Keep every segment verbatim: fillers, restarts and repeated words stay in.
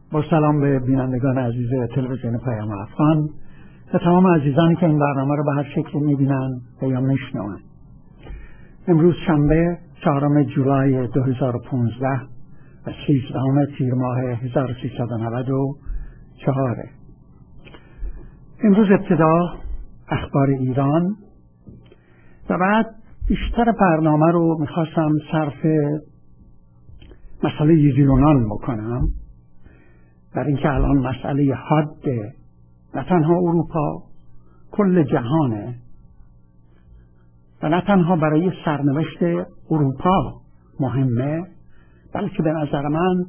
با سلام به بینندگان عزیز تلویزیون پیام افغان و تمام عزیزانی که این برنامه رو به هر شکلی میبینن و یا میشنون. امروز شنبه چهارم جولای دو هزار و پانزده و سیزدهم تیر ماه هزار و سیصد و نود و چهار. امروز ابتدا اخبار ایران و بعد بیشتر برنامه رو میخواستم صرف مسئله یونان بکنم، برای اینکه الان مسئله حاده نه تنها اروپا، کل جهانه و نه تنها برای سرنوشت اروپا مهمه، بلکه به نظر من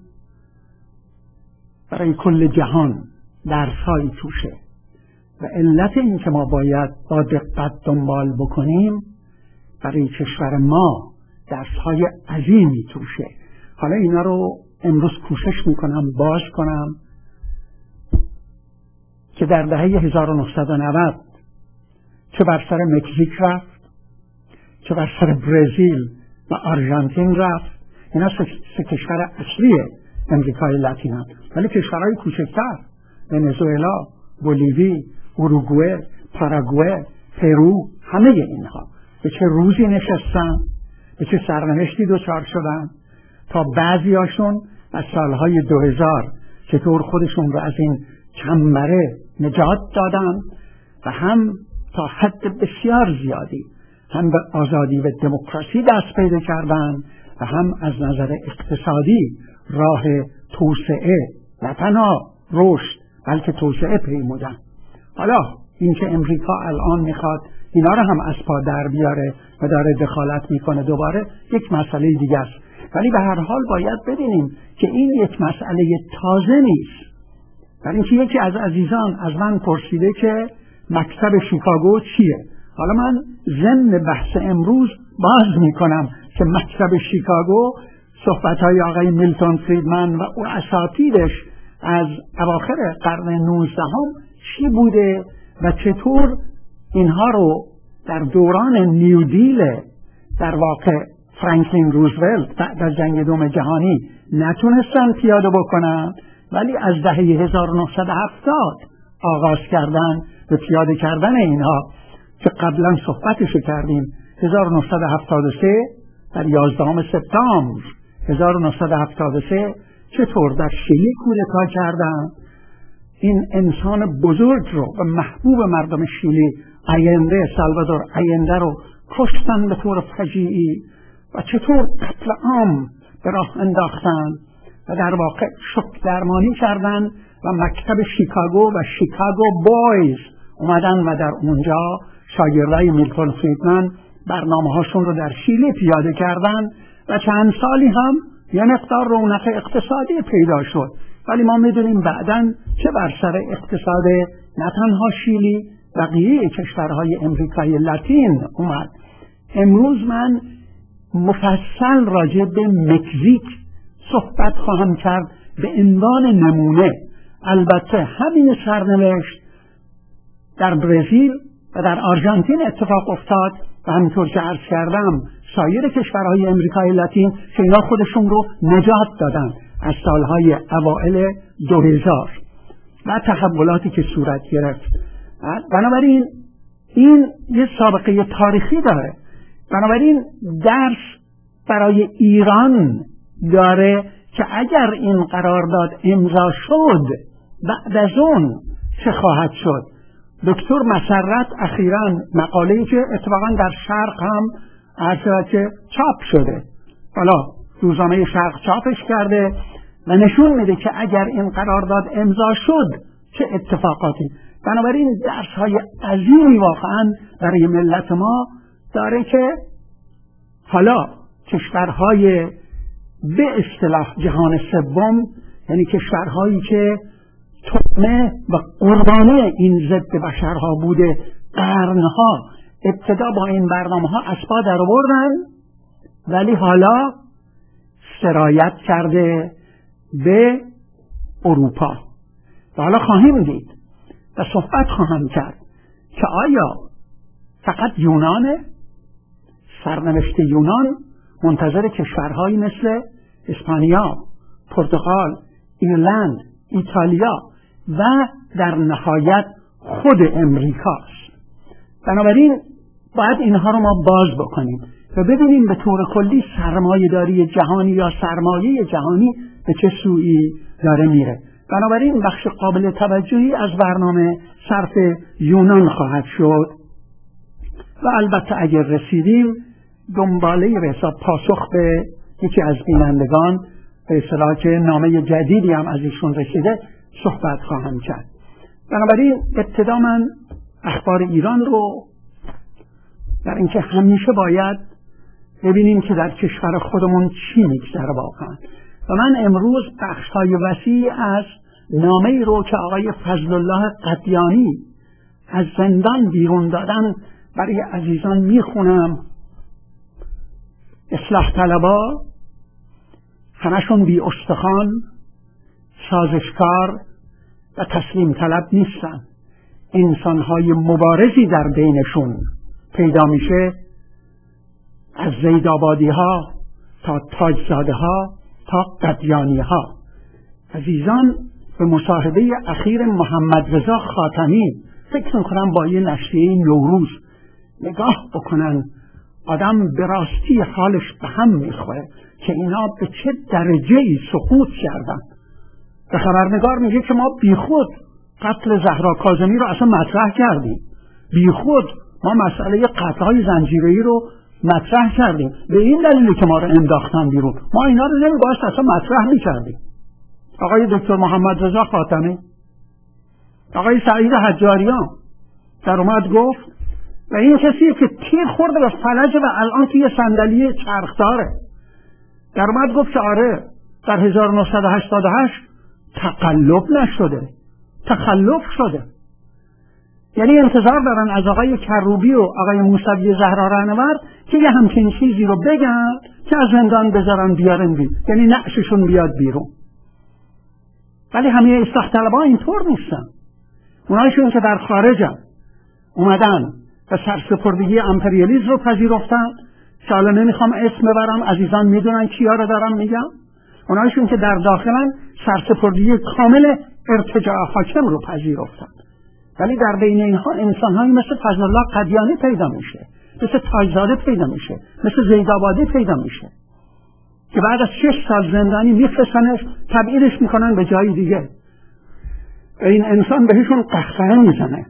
برای کل جهان درسایی توشه و علت این که ما باید با دقت دنبال بکنیم برای کشور ما درسهای عظیمی توشه. حالا اینا رو امروز کوشش میکنم باز کنم که در دهه هزار و نهصد و نود چه بر سر مکزیک رفت، چه بر سر برزیل و آرژانتین رفت. اینا سه کشور اصلی امریکای لاتین هست، ولی کشورهای کوچکتر، ونزوئلا، بولیوی، اوروگوئه، پاراگوئه، پرو، همه اینها به چه روزی نشستن، به چه سرنوشتی دچار شدن تا بعضی هاشون از سالهای دو هزار چطور خودشون رو از این چنبره نجات دادن و هم تا حد بسیار زیادی هم به آزادی و دموکراسی دست پیدا کردن و هم از نظر اقتصادی راه توسعه نه تنها رشد بلکه توسعه پیمودن. حالا اینکه امریکا الان میخواد اینا رو هم از پا در بیاره و داره دخالت میکنه دوباره یک مسئله دیگه است، ولی به هر حال باید ببینیم که این یک مسئله تازه نیست. برای اینکه یکی از عزیزان از من پرسیده که مکتب شیکاگو چیه. حالا من ضمن بحث امروز باز میکنم که مکتب شیکاگو صحبت‌های آقای میلتون فریدمن و او اساتیدش از اواخر قرن نوزدهم چی بوده و چطور اینها رو در دوران نیو دیل در واقع فرانکلین روزولت بعد از جنگ دوم جهانی نتونستن پیاده بکنن، ولی از دهه هزار و نهصد و هفتاد آغاز کردن به پیاده کردن اینها که قبلا صحبتش کردیم. هزار و نهصد و هفتاد و سه در یازدهم سپتامبر هزار و نهصد و هفتاد و سه چطور در شیلی کودتا کردن، این انسان بزرگ رو و محبوب مردم شیلی آینده سالوادور آینده رو کشتن به طور فجیعی و چطور قتل عام به راه انداختن و در واقع شوک درمانی کردن و مکتب شیکاگو و شیکاگو بویز اومدن و در اونجا شاگردای میلتون فریدمن برنامه هاشون رو در شیلی پیاده کردن و چند سالی هم یه مقدار رونق اقتصادی پیدا شد، ولی ما میدونیم بعداً چه بر سر اقتصاد نه تنها شیلی بقیه کشورهای امریکای لاتین اومد. امروز من مفصل راجع به مکزیک صحبت خواهم کرد به عنوان نمونه. البته همین سرنوشت در برزیل و در آرژانتین اتفاق افتاد و همینطور که عرض کردم سایر کشورهای امریکای لاتین که اینا خودشون رو نجات دادن از سالهای اوائل دو هزار و تحولاتی که صورت گرفت. بنابراین این یه سابقه تاریخی داره، بنابراین درس برای ایران داره که اگر این قرارداد امضا شد بعد از اون چه خواهد شد. دکتر مسرت اخیراً مقاله‌ای که اتفاقاً در شرق هم عرض که چاپ شده، حالا روزنامه شرق چاپش کرده و نشون میده که اگر این قرارداد امضا شد چه اتفاقاتی. بنابراین درس‌های عظیمی واقعاً برای ملت ما داره که حالا کشورهای به اصطلاح جهان سوم، یعنی کشورهایی که طعمه و قربانی این ضد بشرها بوده قرنها، ابتدا با این برنامه ها از پا در آوردن ولی حالا سرایت کرده به اروپا و حالا خواهیم دید و صحبت خواهم کرد که آیا فقط یونانه؟ سرنوشت یونان منتظر کشورهایی مثل اسپانیا، پرتغال، ایرلند، ایتالیا و در نهایت خود امریکاست. بنابراین باید اینها رو ما باز بکنیم و ببینیم به طور کلی سرمایه‌داری جهانی یا سرمایه جهانی به چه سویی داره میره. بنابراین بخش قابل توجهی از برنامه صرف یونان خواهد شد و البته اگر رسیدیم دنباله به حساب پاسخ به یکی از بینندگان به اصطلاح که نامه جدیدی هم از ایشون رسیده صحبت خواهم کرد. بنابراین ابتدا من اخبار ایران رو در اینکه همیشه باید ببینیم که در کشور خودمون چی میگذره واقعا و من امروز بخش‌های وسیعی از نامه‌ای رو که آقای فضل الله قدیانی از زندان بیرون دادن برای عزیزان میخونم. اصلاح طلبا همشون بی استخوان، سازشکار و تسلیم طلب نیستن. انسان‌های مبارزی در بینشون پیدا میشه، از زیدآبادی ها تا تاجزاده ها تا قدیانی ها. عزیزان به مصاحبه اخیر محمد رضا خاتمی فکر میکنم با یه نشریه نوروز نگاه بکنن، آدم به راستی حالش به هم میخوره که اینا به چه درجه‌ای سقوط کردن. به خبرنگار میگه که ما بیخود قتل زهرا کاظمی رو اصلا مطرح کردیم، بیخود ما مسئله قطعهای زنجیره‌ای رو مطرح کردیم، به این دلیلی که ما رو انداختن بیرون، ما اینا رو نمیبایست اصلا مطرح میکردیم. آقای دکتر محمد رضا خاتمی، آقای سعید حجاریان در اومد گفت و این کسی که تیر خورده به فلج و الان توی صندلی چرخداره، در اومد گفت که آره در هزار و نهصد و هشتاد و هشت تقلب نشده، تخلف شده. یعنی انتظار دارن از آقای کروبی و آقای موسوی زهرا رهنورد که یه همچین چیزی رو بگن که از زندان بذارن بیارن بی، یعنی نعششون بیاد بیرون. ولی همه اصلاح طلبها اینطور نیستن. اونایشون که در خارجن اومدن و سرسپردگی امپریالیسم رو پذیرفتن، که حالا نمیخوام اسم ببرم، عزیزان میدونن کیا رو دارم میگم. اونایشون که در داخلن سرسپردگی کامل ارتجاع حاکم رو پذیرفتن. ولی در بین اینها انسان‌هایی مثل فضل الله قدیانی پیدا میشه، مثل تاجزاده پیدا میشه، مثل زیدآبادی پیدا میشه که بعد از شش سال زندانی میفرستنش، تبعیدش میکنن به جای دیگه. این انسان بهشون قهقهه میزنه.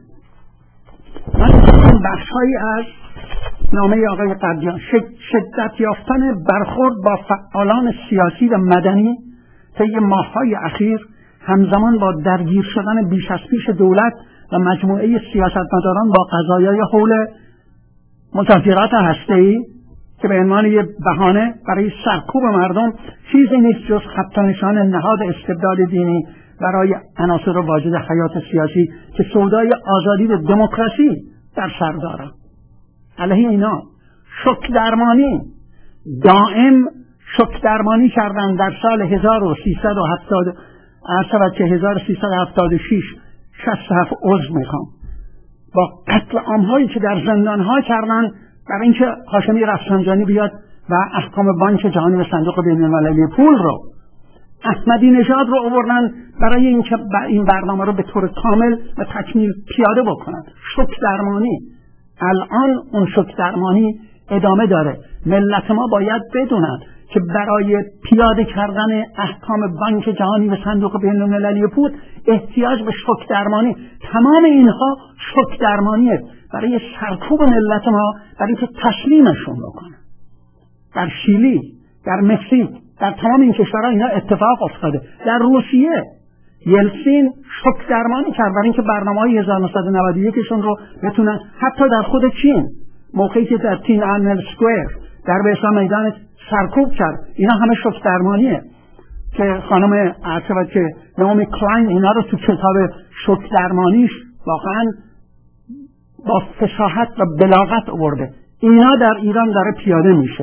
من این بخش‌هایی از نامه آقای قدیان، شدت یافتن برخورد با فعالان سیاسی و مدنی طی ماه‌های اخیر همزمان با درگیر شدن بیش از پیش دولت و مجموعه سیاستمداران با قضایای حول مذاکرات هسته‌ای که به عنوان یک بهانه برای سرکوب مردم چیزی نیست جز خط نشان نهاد استبداد دینی برای عناصر واجد حیات سیاسی که سودای آزادی و دموکراسی در سر دارند. علیه اینا شوک درمانی دائم شوک درمانی کردن. در سال هزار و سیصد و هفتاد عرض که هزار و سیصد و هفتاد و شش شصت و هفت عضو میخوام با قتل عام‌هایی که در زندان‌ها کردن برای اینکه هاشمی رفسنجانی بیاد و احکام بانک جهانی و صندوق بین‌المللی پول رو، احمدی نژاد رو آوردن برای اینکه این برنامه رو به طور کامل و تکمیل پیاده بکنن. شوک درمانی. الان اون شوک درمانی ادامه داره. ملت ما باید بدونن که برای پیاده کردن احکام بانک جهانی و صندوق بین‌المللی پول احتیاج به شوک درمانی. تمام اینها شوک درمانیه برای سرکوب ملت ما، برای اینکه تسلیمشون بکنن. در شیلی، در مکزیک، در تمام این کشورها اینا اتفاق افتاده. در روسیه یلسین شوک درمانی کرد برای اینکه برنامه‌های هزار و نهصد و نود و یک شون رو بتونن، حتی در خود چین موقعی که در تین آنل سکوئر در به میدان سرکوب کرد، اینا همه شوک درمانیه که خانم عاطفه که نامی کلاین اینا رو تو کتاب شوک درمانیش واقعا با فصاحت و بلاغت آورده. اینا در ایران داره پیاده میشه.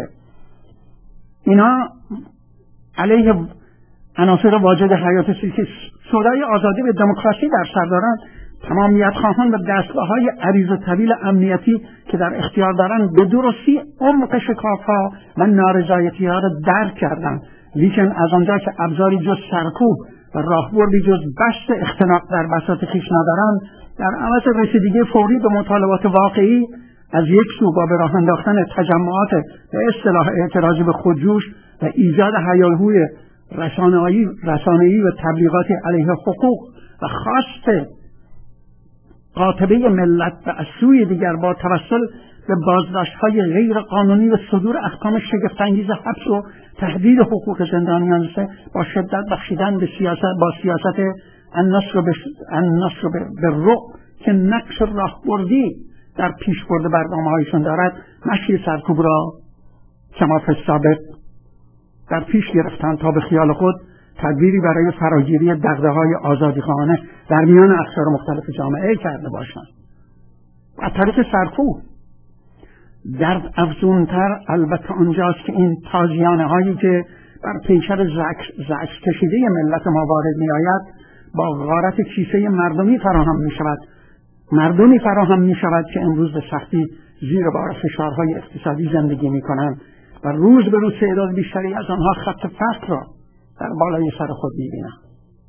اینا علیه عناصر واجد حیات سیاسی سودای آزادی و دموکراسی در سر دارن. تمامیت خواهان و دستگاه‌های عریض و طویل امنیتی که در اختیار دارن به درستی عمق شکاف‌ها و نارضایتی‌ها را درک کردن، لیکن از آنجا که ابزاری جز سرکوب و راهبردی جز بست اختناق در بساط خویش ندارند، در عوض رسیدگی فوری به مطالبات واقعی از یک سو با به راه انداختن تجمعات به اصطلاح اعتراضی به خودجوش و ایجاد هیاهوی رسانه‌ای رسانه‌ای و تبلیغاتی علیه حقوق و خواست قاطبه ملت و از سوی دیگر با توسل به بازداشت‌های غیر قانونی و صدور احکام شگفت‌انگیز حبس و تهدید حقوق زندانیان با شدت بخشیدن به سیاست با سیاست النصر به رعب که نقش راهبردی در پیشبرد برنامه‌هایشان دارد، مشی سرکوب را کما فی السابق در پیش گرفتند تا به خیال خود تدبیری برای فراگیری دغدغه‌های آزادیخواهانه در میان اقشار مختلف جامعه کرده باشند. از طریق سرکوب درد افزونتر البته آنجاست که این تازیانه هایی که بر پیکر زعج کشیده ملت ما وارد می آید با غارت کیسه مردمی فراهم می شود مردمی فراهم می شود که امروز به سختی زیر بار فشارهای اقتصادی زندگی می کنند و روز به روز تعداد بیشتری از آنها خط فقر را در بالای سر خود می بینند.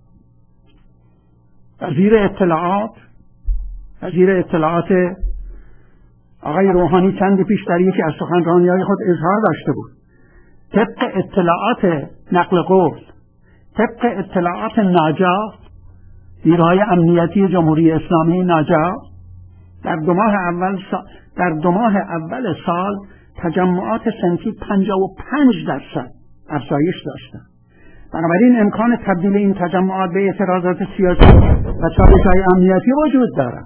وزیر اطلاعات وزیر اطلاعات آقای روحانی چند پیش در یکی از سخنرانی‌های خود اظهار داشته بود طبق اطلاعات نقل قول طبق اطلاعات ناجا، نیروهای امنیتی جمهوری اسلامی ناجا در دو ماه اول سال در دو ماه اول سال تجمعات صنفی پنجاه و پنج درصد افزایش داشتند. بنابراین امکان تبدیل این تجمعات به اعتراضات سیاسی و چالش‌های امنیتی وجود دارد.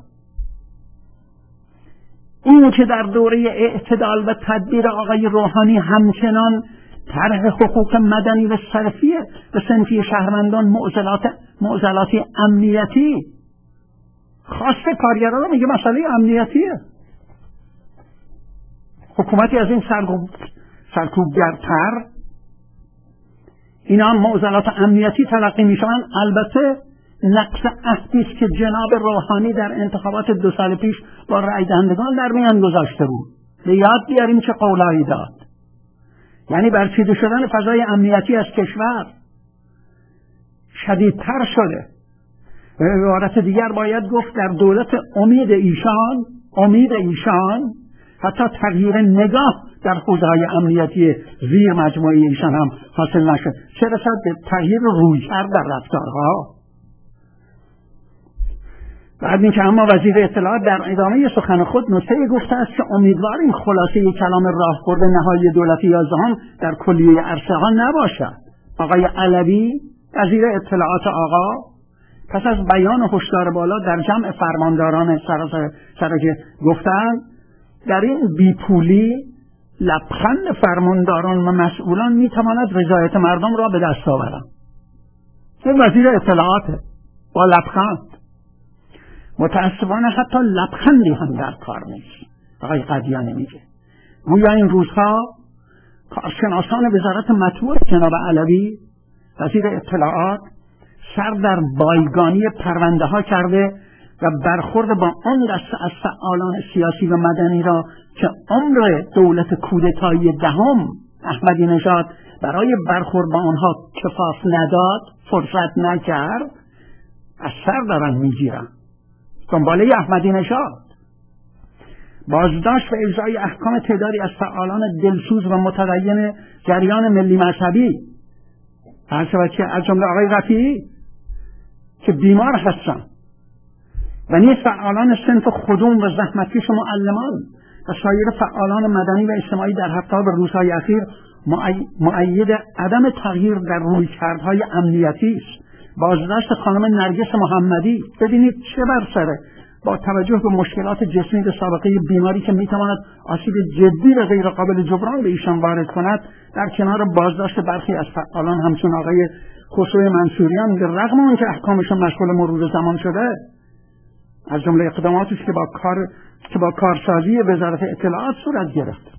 این که در دوره اعتدال و تدبیر آقای روحانی همچنان طرح حقوق مدنی و صرفی و صنفی شهروندان معضلات معضلاتی امنیتی خاص کارگران را میگه مسئله امنیتیه. حکومتی از این سرکوب سرکوبگرتر اینا هم معضلات امنیتی تلقی میشوند. البته نقص عهدی است که جناب روحانی در انتخابات دو سال پیش با رای دهندگان در میان گذاشته بود. به یاد بیاریم چه قولایی داد. یعنی برچیده شدن فضای امنیتی از کشور شدیدتر شده. به عبارت دیگر باید گفت در دولت امید ایشان امید ایشان حتی تغییر نگاه در حوزه‌های امنیتی زیر مجموعه ایشان هم حاصل نشد، چه رسد به تغییر رویکرد در رفتارها. بعد اینکه اما وزیر اطلاعات در ادامه سخن خود نکته گفته است که امیدواریم خلاصه کلام راهبرد نهایی دولت یازدهم در کلیه عرصه ها نباشد. آقای علوی وزیر اطلاعات آقا پس از بیان هشدار بالا در جمع فرمانداران سرکه گفتند در این بیپولی لبخند فرمانداران و مسئولان میتواند رضایت مردم را به دست آورد. این وزیر اطلاعاته با لبخند. متاسفانه حتی لبخندی هم در کار نیست. آقای قدیانی میگه گویا این روزها کارشناسان وزارت مطبوع جناب علوی وزیر اطلاعات سر در بایگانی پرونده ها کرده و برخورد با آن دسته از فعالان سیاسی و مدنی را که عمر دولت کودتایی دهم احمدی نژاد برای برخورد با آنها کفاف نداد، فرصت نکرد، از سر دارن میگیرن دنباله احمدی نژاد. بازداشت و اجرای احکام تعدادی از فعالان دلسوز و متدین جریان ملی مذهبی از جمله آقای رفیعی که بیمار هستند و نیز فعالان صنف خدوم و زحمتکش و معلمان و سایر فعالان مدنی و اجتماعی در هفته و روزهای اخیر مؤید عدم تغییر در رویکردهای امنیتی است. بازداشت خانم نرگس محمدی ببینید چه بر سره با توجه به مشکلات جسمی و سابقه بیماری که میتواند آسیب جدی و غیر قابل جبران به ایشان وارد کند، در کنار بازداشت برخی از فعالان همچون آقای خسرو منصوریان به رغم آنکه احکامشان مشغول مرور زمان شده، از جمله اقداماتی که با کار که با کارسازی وزارت اطلاعات صورت گرفت.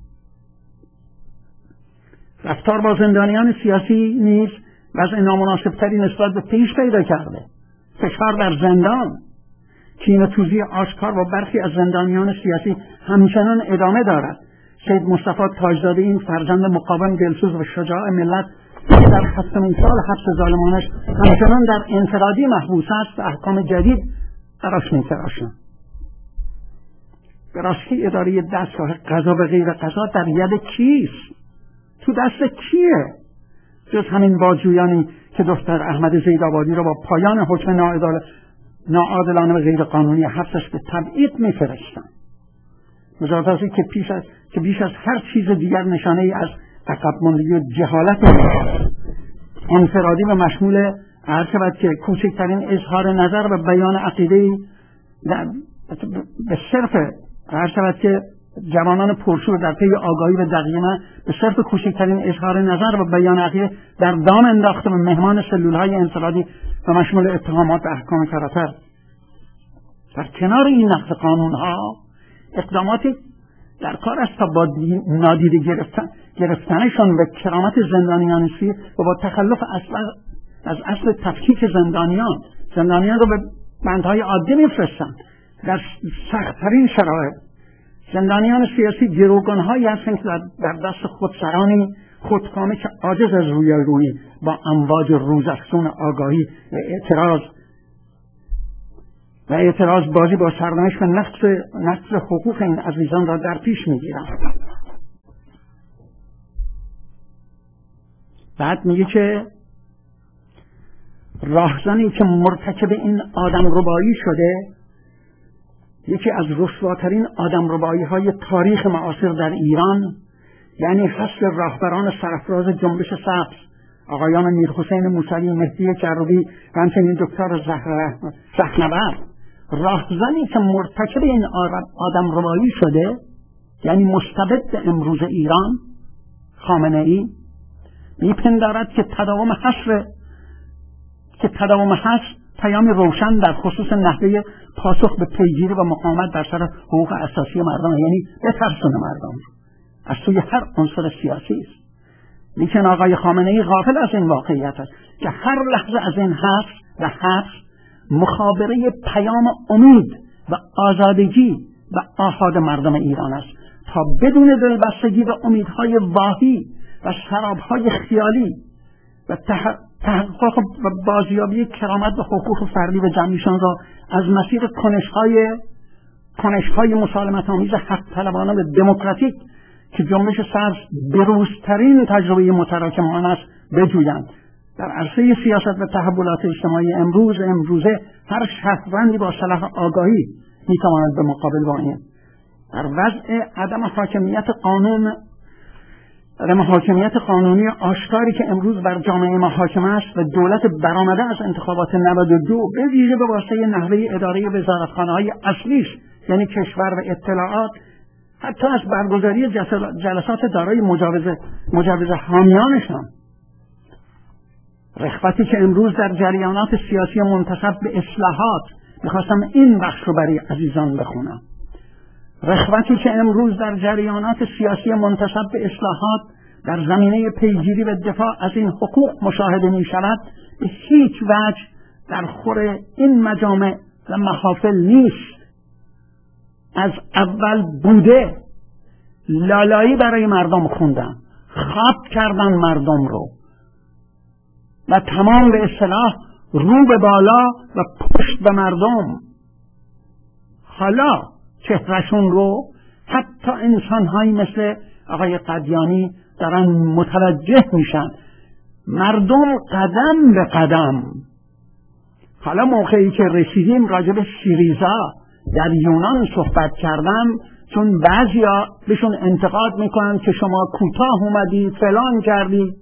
رفتار با زندانیان سیاسی نیز وضع نامناسبتری نسبت به پیش پیدا کرده. فشار در زندان، کینه‌توزی آشکار با برخی از زندانیان سیاسی همچنان ادامه دارد. سید مصطفی تاجزاده، این فرزند مقاوم دلسوز و شجاع ملت که در هفتمین سال حبس ظالمانش همچنان در انفرادی محبوس است، به احکام جدید براش می‌تراشند. به راستی اداره دستگاه قضا و غیر قضا در ید کیست؟ تو دست کیه؟ جز همین بازجویانی که دختر احمد زیدآبادی را با پایان حکم ناعادلانه و غیر قانونی حبسش به تبعید می‌فرستند. مجازاتی که پیش از که بیش از هر چیز دیگر نشانه ای از عقب ماندگی و جهالت انفرادی و مشمول هر شود که کوچکترین اظهار نظر و بیان عقیده به صرف هر شود که جوانان پرشور در پی آگاهی و دقیقه به صرف کوچکترین اظهار نظر و بیان عقیده در دام انداخته و مهمان سلولهای انفرادی و مشمول اتهامات و احکام فراتر. در کنار این نقض قانونها اقداماتی در کار است تا با نادیده گرفتن گرفتنشان به کرامت زندانیان سوی و با تخلف اصل از اصل تفکیک زندانیان زندانیان رو به بندهای عادی میفرستند. در سخت‌ترین شرایط زندانیان سیاسی گروگان‌هایی هستند که در دست خودسرانی خودکامه که عاجز از رویارویی با امواج روزافزون آگاهی و اعتراض و اعتراض بازی با سرنوشت و نقض نقض حقوق این عزیزان را در پیش میگیرند. بعد میگه که راهزنی که مرتکب این آدم ربایی شده، یکی از رسواترین آدم ربایی های تاریخ معاصر در ایران، یعنی حصر راهبران سرفراز جنبش سبز آقایان میرحسین موسوی، مهدی کروبی و همچنین دکتر زهرنورد، راهزنی که مرتکب این آدم ربایی شده، یعنی مستبد امروز ایران، خامنه ای، میپندارد که تداوم حصر که تداوم حصر پیامی روشن در خصوص نحوه پاسخ به پیگیری و مقاومت در سر حقوق اساسی مردم، یعنی بترسون مردم از سوی هر عنصر سیاسی است. لیکن آقای خامنه ای غافل از این واقعیت است که هر لحظه از این حبس و حبس مخابره پیام امید و آزادگی و آحاد مردم ایران است تا بدون دلبستگی به امیدهای واهی و سرابهای خیالی و تحقق و بازیابی کرامت و حقوق فردی و جمعیشان را از مسیر کنش‌های کنش‌های مسالمت آمیز حق طلبانه و دموکراتیک که جنبش سبز بروزترین تجربه متراکم آن است بجویند. در عرصه سیاست و تحولات اجتماعی امروز امروزه هر شهروندی با صلاح آگاهی میتواند به مقابل با این در وضع عدم حاکمیت قانون عدم حاکمیت قانونی آشکاری که امروز بر جامعه ما حاکم است و دولت برآمده از انتخابات نود و دو به ویژه به واسطه نحوه اداره وزارتخانه‌های اصلیش، یعنی کشور و اطلاعات، حتی از برگزاری جلسات دارای مجاوز مجاوز حامیانشان، رغبتی که امروز در جریانات سیاسی منتسب به اصلاحات، میخواستم این بخش رو برای عزیزان بخونم، رغبتی که امروز در جریانات سیاسی منتسب به اصلاحات در زمینه پیگیری و دفاع از این حقوق مشاهده می شود به هیچ وجه در خور این مجامع و محافل نیست. از اول بوده لالایی برای مردم خوندن، خواب کردن مردم رو و تمام به اصطلاح رو به بالا و پشت به مردم. حالا چهرشون رو حتی انسان‌هایی مثل آقای قدیانی دارن متوجه میشن، مردم قدم به قدم. حالا موقعی که رسیدیم راجع به سیریزا در یونان صحبت کردم، چون بعضیا بهشون انتقاد میکنن که شما کوتاه اومدی فلان کردی.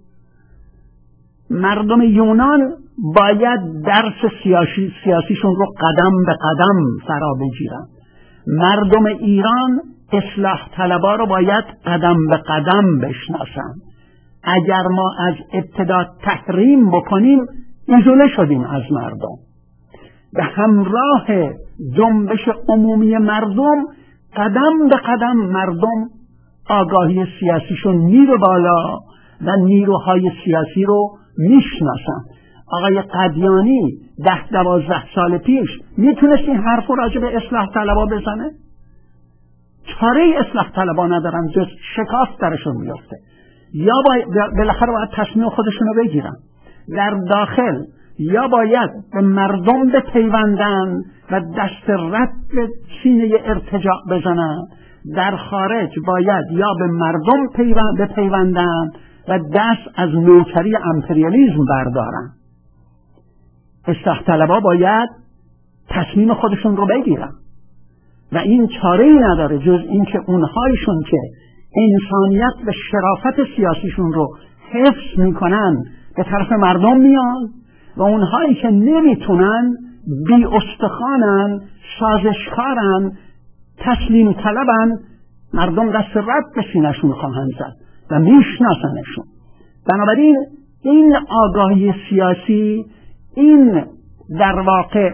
مردم یونان باید درس سیاسی سیاسیشون رو قدم به قدم فرا بگیرن. مردم ایران اصلاح طلبا رو باید قدم به قدم بشناسن. اگر ما از ابتدا تحریم بکنیم ایزوله شدیم از مردم. به همراه جنبش عمومی مردم قدم به قدم مردم آگاهی سیاسیشون میره بالا و نیروهای سیاسی رو میشناسن. آقای قدیانی ده دوازده سال پیش میتونست این حرف رو راجع به اصلاح طلبا بزنه؟ چاره اصلاح طلبان ندارن جز شکاف درشون میفته. یا بالاخره باید تصمیم خودشون رو بگیرن در داخل، یا باید به مردم بپیوندن و دست رد به سینه ارتجاع بزنن. در خارج باید یا به مردم بپیوندن و دست از نوکری امپریالیسم بردارن. اصلاح طلبها باید تصمیم خودشون رو بگیرن و این چاره‌ای نداره جز اینکه اونهایشون که انسانیت و شرافت سیاسیشون رو حفظ میکنن به طرف مردم میان و اونهایی که نمیتونن بی استخوانن، سازشکارن، تسلیم طلبن، مردم دست رد به سینه‌شون خواهند زد و میشناسنشون. بنابراین این آگاهی سیاسی، این در واقع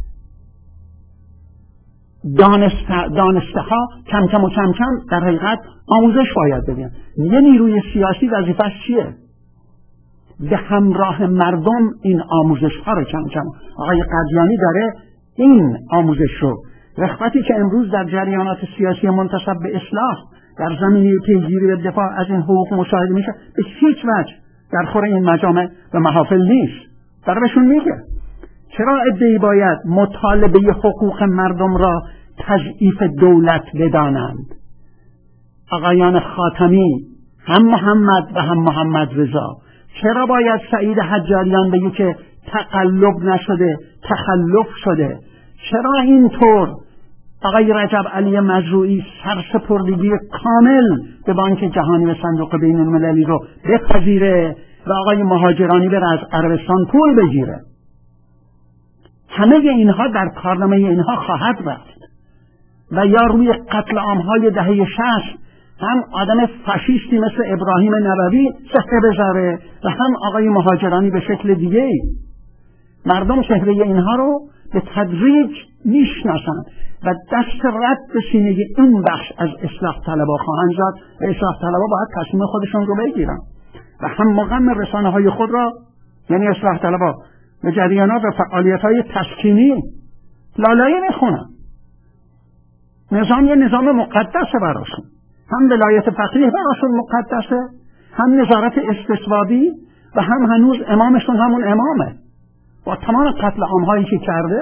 دانسته, دانسته ها کم کم و کم کم در حقیقت آموزش باید ببینن. یه نیروی سیاسی وظیفه‌اش چیه؟ به همراه مردم این آموزش ها رو کم کم، آقای قدیانی داره این آموزش رو، رغبتی که امروز در جریانات سیاسی منتسب به اصلاح در زمینه پیگیری و دفاع از این حقوق مشاهده میشه، به هیچ وجه در خور این مجامع و محافل نیست. داره بهشون میگه چرا عده‌ای باید مطالبه حقوق مردم را تضعیف دولت بدانند. آقایان خاتمی، هم محمد و هم محمد رضا، چرا باید سعید حجاریان بگه که تقلب نشده، تخلف شده؟ چرا اینطور آقای رجب علی مزروعی سرسپردگی کامل به بانک جهانی و صندوق بین المللی رو بپذیره و آقای مهاجرانی بره از عربستان پول بگیره؟ همه اینها در کارنامه اینها خواهد رفت. و یا روی قتل عامهای دهه شصت هم آدم فاشیستی مثل ابراهیم نبوی چهره بذاره و هم آقای مهاجرانی به شکل دیگه. مردم چهره اینها رو به تدریج میشناسن و دست رد به سینه این بخش از اصلاح طلبها خواهند زد و اصلاح طلبها باید تصمیم خودشون رو بگیرن و هم مقام رسانه های خود را، یعنی اصلاح طلبها، به جریانات و فعالیت های تسکینی لالایی میخونن. نظام یه نظام مقدسه براشون، هم ولایت فقیه براشون مقدسه، هم نظارت استصوابی و هم هنوز امامشون همون امامه با تمام قتل عامهایی که کرده.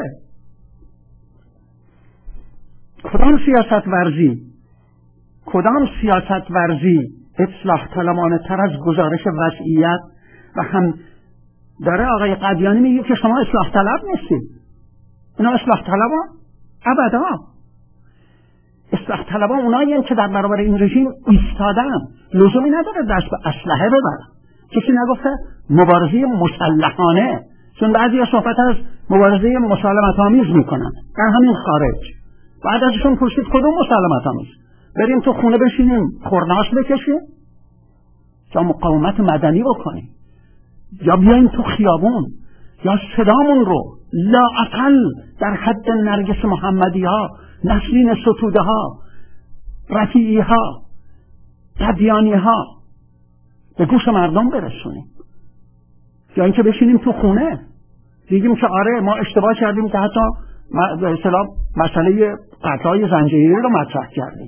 کدام سیاست ورزی کدام سیاست ورزی اصلاح طلبانه تر از گزارش وضعیت و هم داره آقای قدیانی میگه که شما اصلاح طلب نیستید. اینا اصلاح طلبان؟ ابدا. اصلاح طلبان اونایی که در برابر این رژیم ایستادن، لزومی نداره دست به اسلحه ببرن. کسی نگفته مبارزه مسلحانه، چون بعضی صحبت از مبارزه مسالمت آمیز میکنن در همین خارج. بعد ازشون پرسید کدوم مسالمت آمیز؟ بریم تو خونه بشینیم خورناش بکشیم یا مقاومت مدنی بکنیم یا بیاییم تو خیابون یا صدامون رو لااقل در حد نرگس محمدی ها، نسرین ستوده ها، رفیعی ها، قدیانی ها به گوش مردم برسونیم، یا اینکه بشینیم تو خونه دیگیم که آره ما اشتباه کردیم که حتی به اصطلاح مسئله قطعای زنجیری رو مطرح کردیم.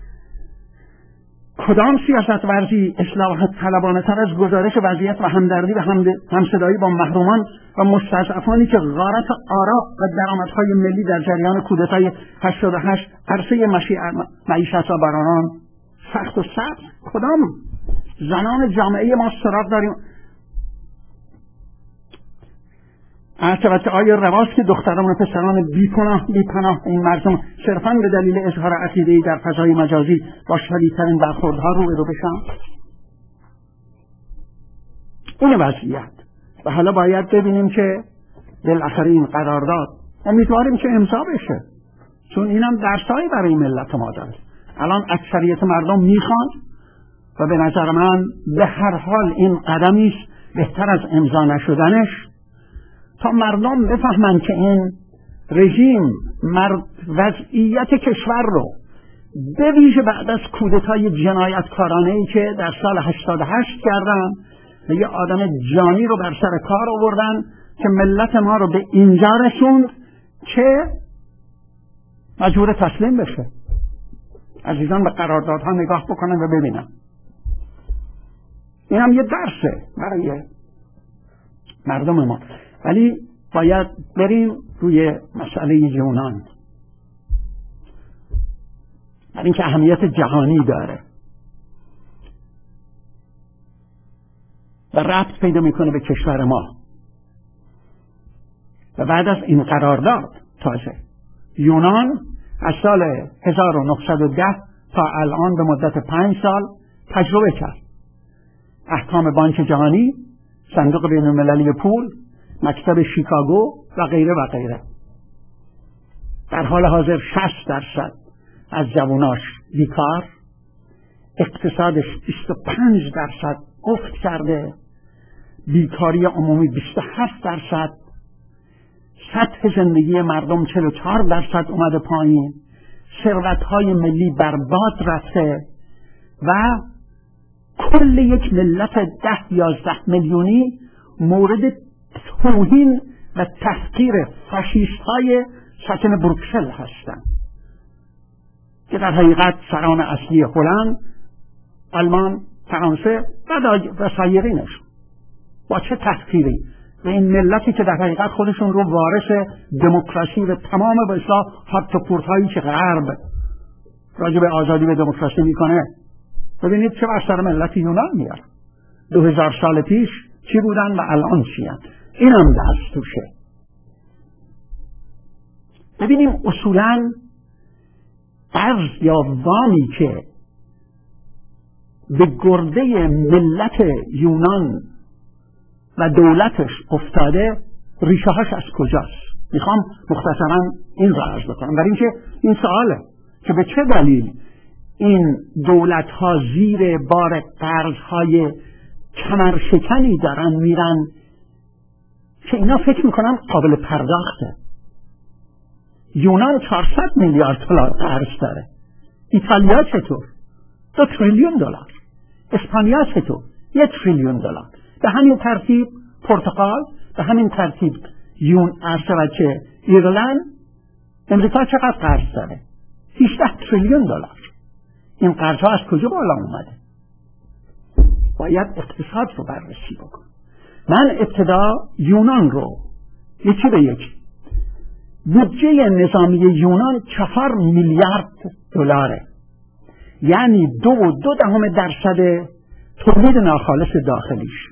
کدام سیاست ورزی اصلاح طلبانه تر از گزارش وضعیت و همدردی و همصدایی با محرومان و مستضعفانی که غارت آرا و درآمدهای ملی در جریان کودتای هشتاد و هشت عرصه معیشت و برانان سخت و سخت؟ کدام زنان جامعه ما سراغ داریم؟ البته آیا رواست که دختران و پسران بیپناه بیپناه این مردم صرفاً به دلیل اظهار عقیده‌ای در فضای مجازی با شدیدترین برخوردها روبرو بشن؟ این وضعیت. و حالا باید ببینیم که بالاخره این قرارداد امیدواریم که امضا بشه، چون اینم درسایی برای ملت ما داره. الان اکثریت مردم میخوان و به نظر من به هر حال این قدمی است بهتر از امضا نشدنش، تا مردم بفهمند که این رژیم مرد وضعیت کشور رو به ویژه بعد از کودتای جنایتکارانه‌ای که در سال هشتاد و هشت کردن و یه آدم جانی رو بر سر کار آوردن که ملت ما رو به اینجا رسوند که مجبور تسلیم بشه. عزیزان به قراردادها نگاه بکنن و ببینن. این هم یه درسه برای مردم ما. ولی باید بریم روی مسئله یونان، برای اینکه اهمیت جهانی داره و ربط پیدا میکنه به کشور ما. و بعد از این قرارداد تازه یونان از سال هزار و نهصد و ده تا الان به مدت پنج سال تجربه کرد. احکام بانک جهانی، صندوق بین المللی پول، مکتب شیکاگو و غیره و غیره. در حال حاضر شصت درصد از جواناش بیکار، اقتصادش بیست و پنج درصد افت کرده، بیکاری عمومی بیست و هفت درصد، سطح زندگی مردم چهل و چهار درصد اومده پایین، ثروت‌های ملی برباد رفته و کل یک ملت ده یازده میلیونی مورد توهین و تحقیر فاشیست‌های ساکن بروکسل هستند که در حقیقت سران اصلی هلند، آلمان، فرانسه و سایرینش. با چه تحقیری و این ملتی که در حقیقت خودشون رو وارث دموکراسی و تمام به اصلاح هات و پورت‌هایی که غرب راجع به آزادی و دموکراسی میکنه. ببینید چه بر سر ملت یونان میاد. دو هزار سال پیش چی بودن و الان چی هستن. این هم درس توشه. ببینیم اصولاً قرض یا وامی که به گرده ملت یونان و دولتش افتاده ریشه هاش از کجاست؟ میخوام مختصراً این را عرض بکنم. برای اینکه این سواله که به چه دلیل این دولت ها زیر بار قرض های کمرشکنی دارن میرن که اینا فکر میکنم قابل پرداخته. یونان چهارصد میلیارد دلار قرض داره. ایتالیا چطور؟ دو تریلیون دلار. اسپانیا چطور؟ یک تریلیون دلار. به همین ترتیب پرتغال، به همین ترتیب یون ارشد که ایرلند. امریکا چقدر قرض داره؟ هجده تریلیون دلار. این قرض ها از کجا بالا اومده؟ باید اقتصاد رو بررسی بکن. من ابتدا یونان رو یکی به یکی، بودجه نظامی یونان چهار میلیارد دلاره، یعنی دو و دو دهم درصد تولید ناخالص داخلیش.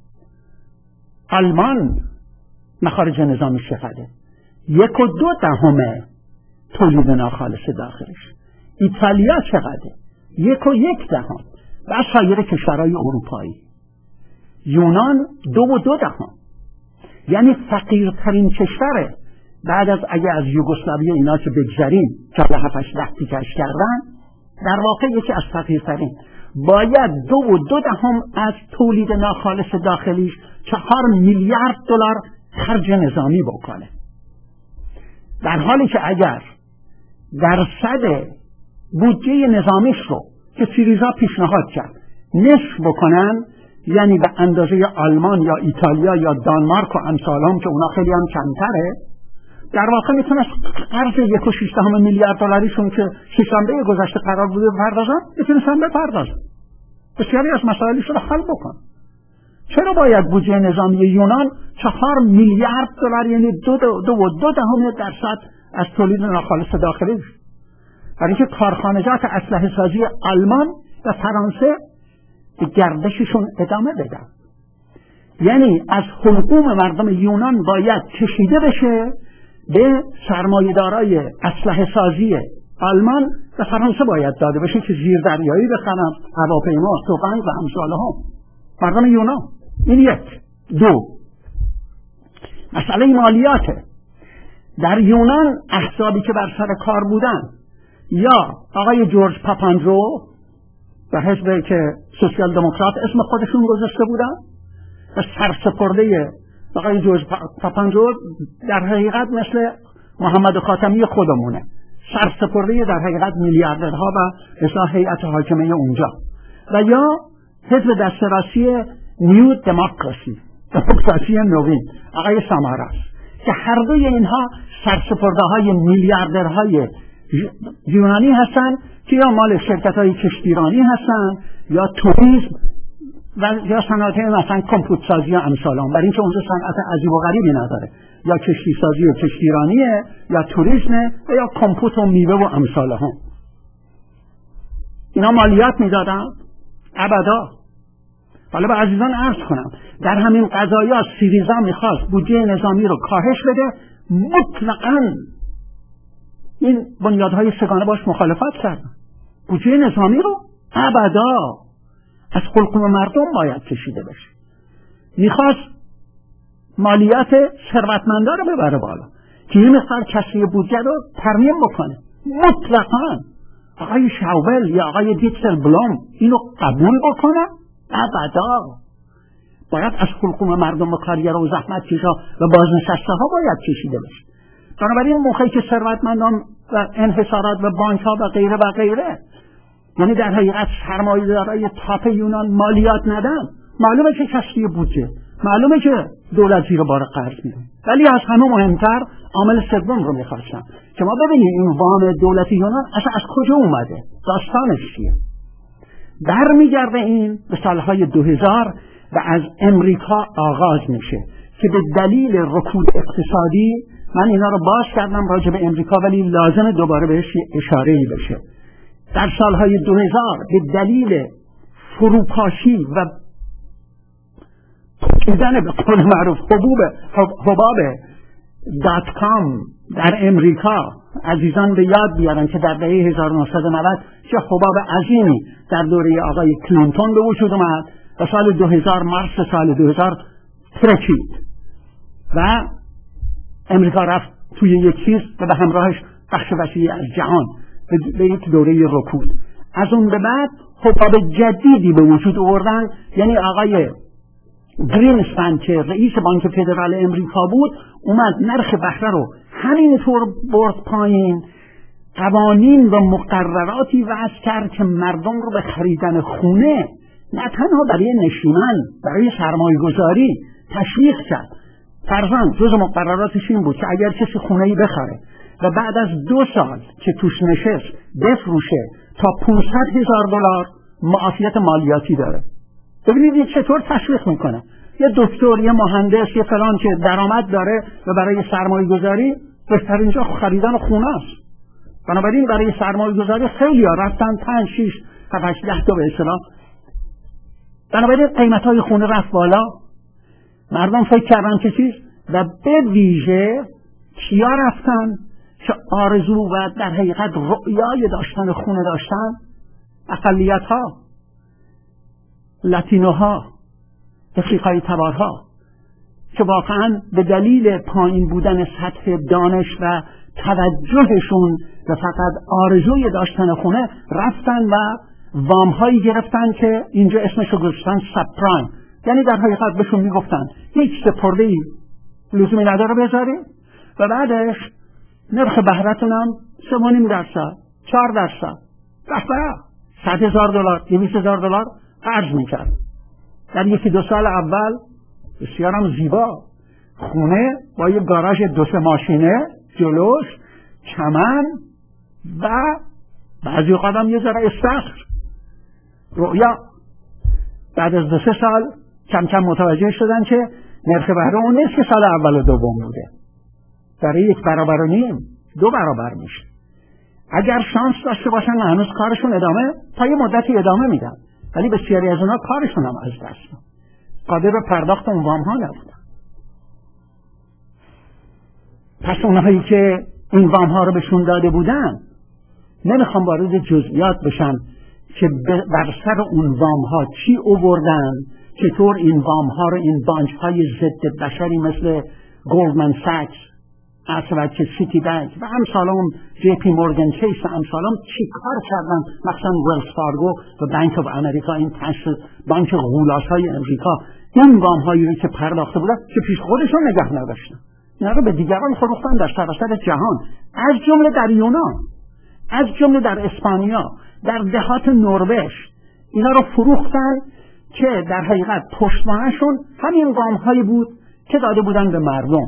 آلمان مخارج نظامی چقدره؟ یک و دو دهم تولید ناخالص داخلیش. ایتالیا چقدره؟ یک و یک دهم. و سایر کشورهای اروپایی. یونان دو و دو دهم، یعنی فقیرترین کشوره بعد از اگه از یوگسلاوی اینا که بگذاریم که هفتش ده تیکش کردن، در واقع یکی از فقیرترین. باید دو و دو دهم از تولید ناخالص داخلیش چهار میلیارد دلار خرج نظامی بکنه، در حالی که اگر درصد بودجه نظامیش رو که سیریزا پیشنهاد کرد نصف بکنن، یعنی به اندازه آلمان یا ایتالیا یا دانمارک و امثالهم که اونا خیلی هم کمتره، در واقع میتونه قرض یک و شش دهم میلیارد دلاریشون که شنبه گذشته قرار بوده بپردازن میتونستن بپردازن، بسیاری از مسائلش رو حل بکن. چرا باید بودجه نظامی یونان چهار میلیارد دلار، یعنی دو, دو, دو و دو دهم درصد از تولید ناخالص داخلیش؟ برای اینکه کارخانجات اسلحه سازی آلمان و فرانسه به گردششون ادامه بدن. یعنی از حلقوم مردم یونان باید کشیده بشه به سرمایه‌دارای اسلحه سازی آلمان و فرانسه باید داده بشه که زیر دریایی بخرن، هواپیما، تفنگ و امثالهم. مردم یونان. این یک. دو، مسئله مالیاته. در یونان احزابی که بر سر کار بودن، یا آقای جورج پاپاندرو و حزب که سوسیال دموکرات اسم خودشون گذاشته بودن و سرسپرده آقای جورج پاپاندرو در حقیقت مثل محمد خاتمی خودمونه، سرسپرده در حقیقت میلیاردرها و اصلاح هیئت حاکمه اونجا، و یا حزب دست راستی نیو دموکراسی، دموکراسی نوین، آقای ساماراس، که هر دوی اینها سرسپرده های میلیاردرهای یونانی هستن که یا مال شرکت‌های کشتیرانی هستن یا توریسم و یا صنایع مثلا کامپیوتر سازی و امثال اون، برای اینکه اونجا صنعت عجیب و غریبی نداره، یا کشتی سازی و کشتیرانیه یا توریسم و یا کامپیوتر و میوه و امثال هم. اینا مالیات میدادن ابدا. حالا به عزیزان عرض کنم در همین قضایا سیریزا میخواست بودجه نظامی رو کاهش بده، مطلقاً این بنیادهای سگانه باش مخالفت کردن. بودجه نظامی رو ابدا از حلقوم مردم باید کشیده بشه. میخواست مالیات ثروتمندا رو ببره بالا که یه مقدار کسری بودجه رو ترمیم بکنه. مطلقاً آقای شاوبل یا آقای دیکسل بلوم اینو قبول بکنه؟ ابدا. باید از حلقوم مردم و کارگرها و زحمتکشا و بازنشسته ها باید کشیده بشه. بنابراین موقعی که ثروتمندان و انحصارات و بانک ها و غیره و غیره، یعنی در حقیقت سرمایه‌دارای تاپ یونان مالیات ندن، معلومه که کسری بودجه، معلومه که دولت زیر بار قرض میره. ولی از همه مهمتر عامل سوم رو میخواستم که ما ببینیم این وام دولتی یونان اصلا از کجا اومده، داستانش چیه. برمیگرده این به سالهای دو هزار و از امریکا آغاز میشه که به دلیل رکود اقتصادی، من اینا رو باز کردم راجع به امریکا ولی لازم دوباره بهش اشاره‌ای بشه، در سالهای دو هزار به دلیل فروپاشی و پوشیدن به قول معروف حبوب حباب دات کام در امریکا، عزیزان به یاد بیارن که در دهه هزار و نهصد و نود چه حباب عظیمی در دوره آقای کلینتون به وجود اومد و سال دو هزار مارس سال دو هزار ترکید و امریکا رفت توی یک چیز و به همراهش بخش وسیعی از جهان به یک دوره رکود. از اون به بعد حباب جدیدی به وجود آوردن، یعنی آقای گرینسپن که رئیس بانک فدرال امریکا بود اومد نرخ بهره رو همینطور برد پایین، قوانین و مقرراتی وضع کرد که مردم رو به خریدن خونه نه تنها برای نشیمن، برای سرمایه گذاری تشویق کرد. فرضاً جز مقرراتش این بود که اگر کسی خونه‌ای بخره و بعد از دو سال که توش نشست بفروشه تا پانصد هزار دلار معافیت مالیاتی داره. ببینید چطور تشویق میکنه. یه دکتر، یه مهندس، یه فلان که درآمد داره و برای سرمایه گذاری بهترین جا خریدن خونه است. بنابراین برای سرمایه گذاری خیلی ها رفتن پنج شیش هفت هشت ده تا به اصطلاح. بنابراین قیمت های خونه رفت بالا. مردم فکر کردن که چیز و به ویژه کیا رفتن که آرزو و در حقیقت رؤیای داشتن خونه داشتن؟ اقلیت ها، لاتینوها، افریقای تبارها که واقعا به دلیل پایین بودن سطح دانش و توجهشون و فقط آرزوی داشتن خونه رفتن و وام هایی گرفتن که اینجا اسمشو گذاشتن ساب پرایم، یعنی در حقیقت بهشون میگفتن هیچ سپرده ای لزومی نداره بذاریم و بعدش نرخ بهره‌تون هم سه و نیم درصد چهار درصد بهره صد هزار دلار دویست هزار دلار قرض میکرد. در یکی دو سال اول بسیارم زیبا خونه با یه گاراژ دو سه ماشینه جلوش، چمن و بعضی اوقات هم یه ذره استخر. رؤیا بعد از دو سه سال کم کم متوجه شدن که نرخ بهره اون نیست که سال اول و دوم بوده، برای یک برابر و نیم دو برابر میشه. اگر شانس داشته باشن هنوز کارشون ادامه تا یه مدتی ادامه میدن، ولی بسیاری از اونا کارشون هم از دست قادر به پرداخت اون وام ها نبودن. پس اونهایی که این وام ها رو بهشون داده بودن، نمیخوام وارد جزئیات بشم که بر سر اون وام ها چی آوردن، چطور این وام ها رو این بانک های ضد بشری مثل گلدمن ساکس، اصلا که سیتی بانک و امثال اون جی پی مورگان چیس و امثال هم چی کار کردن، مثلا ویلز فارگو و بانک آف امریکا، این پنج بانک غولاش های امریکا، این وام هایی رو که پرداخته بودن که پیش خودشون نگه نداشتن، اینا رو به دیگران فروختن در سراسر جهان، از جمله در یونان، از جمله در اسپانیا، در دهات نروژ اینا رو فروختن که در حقیقت پشتوانه‌شون همین وام هایی بود که داده بودن به مردم.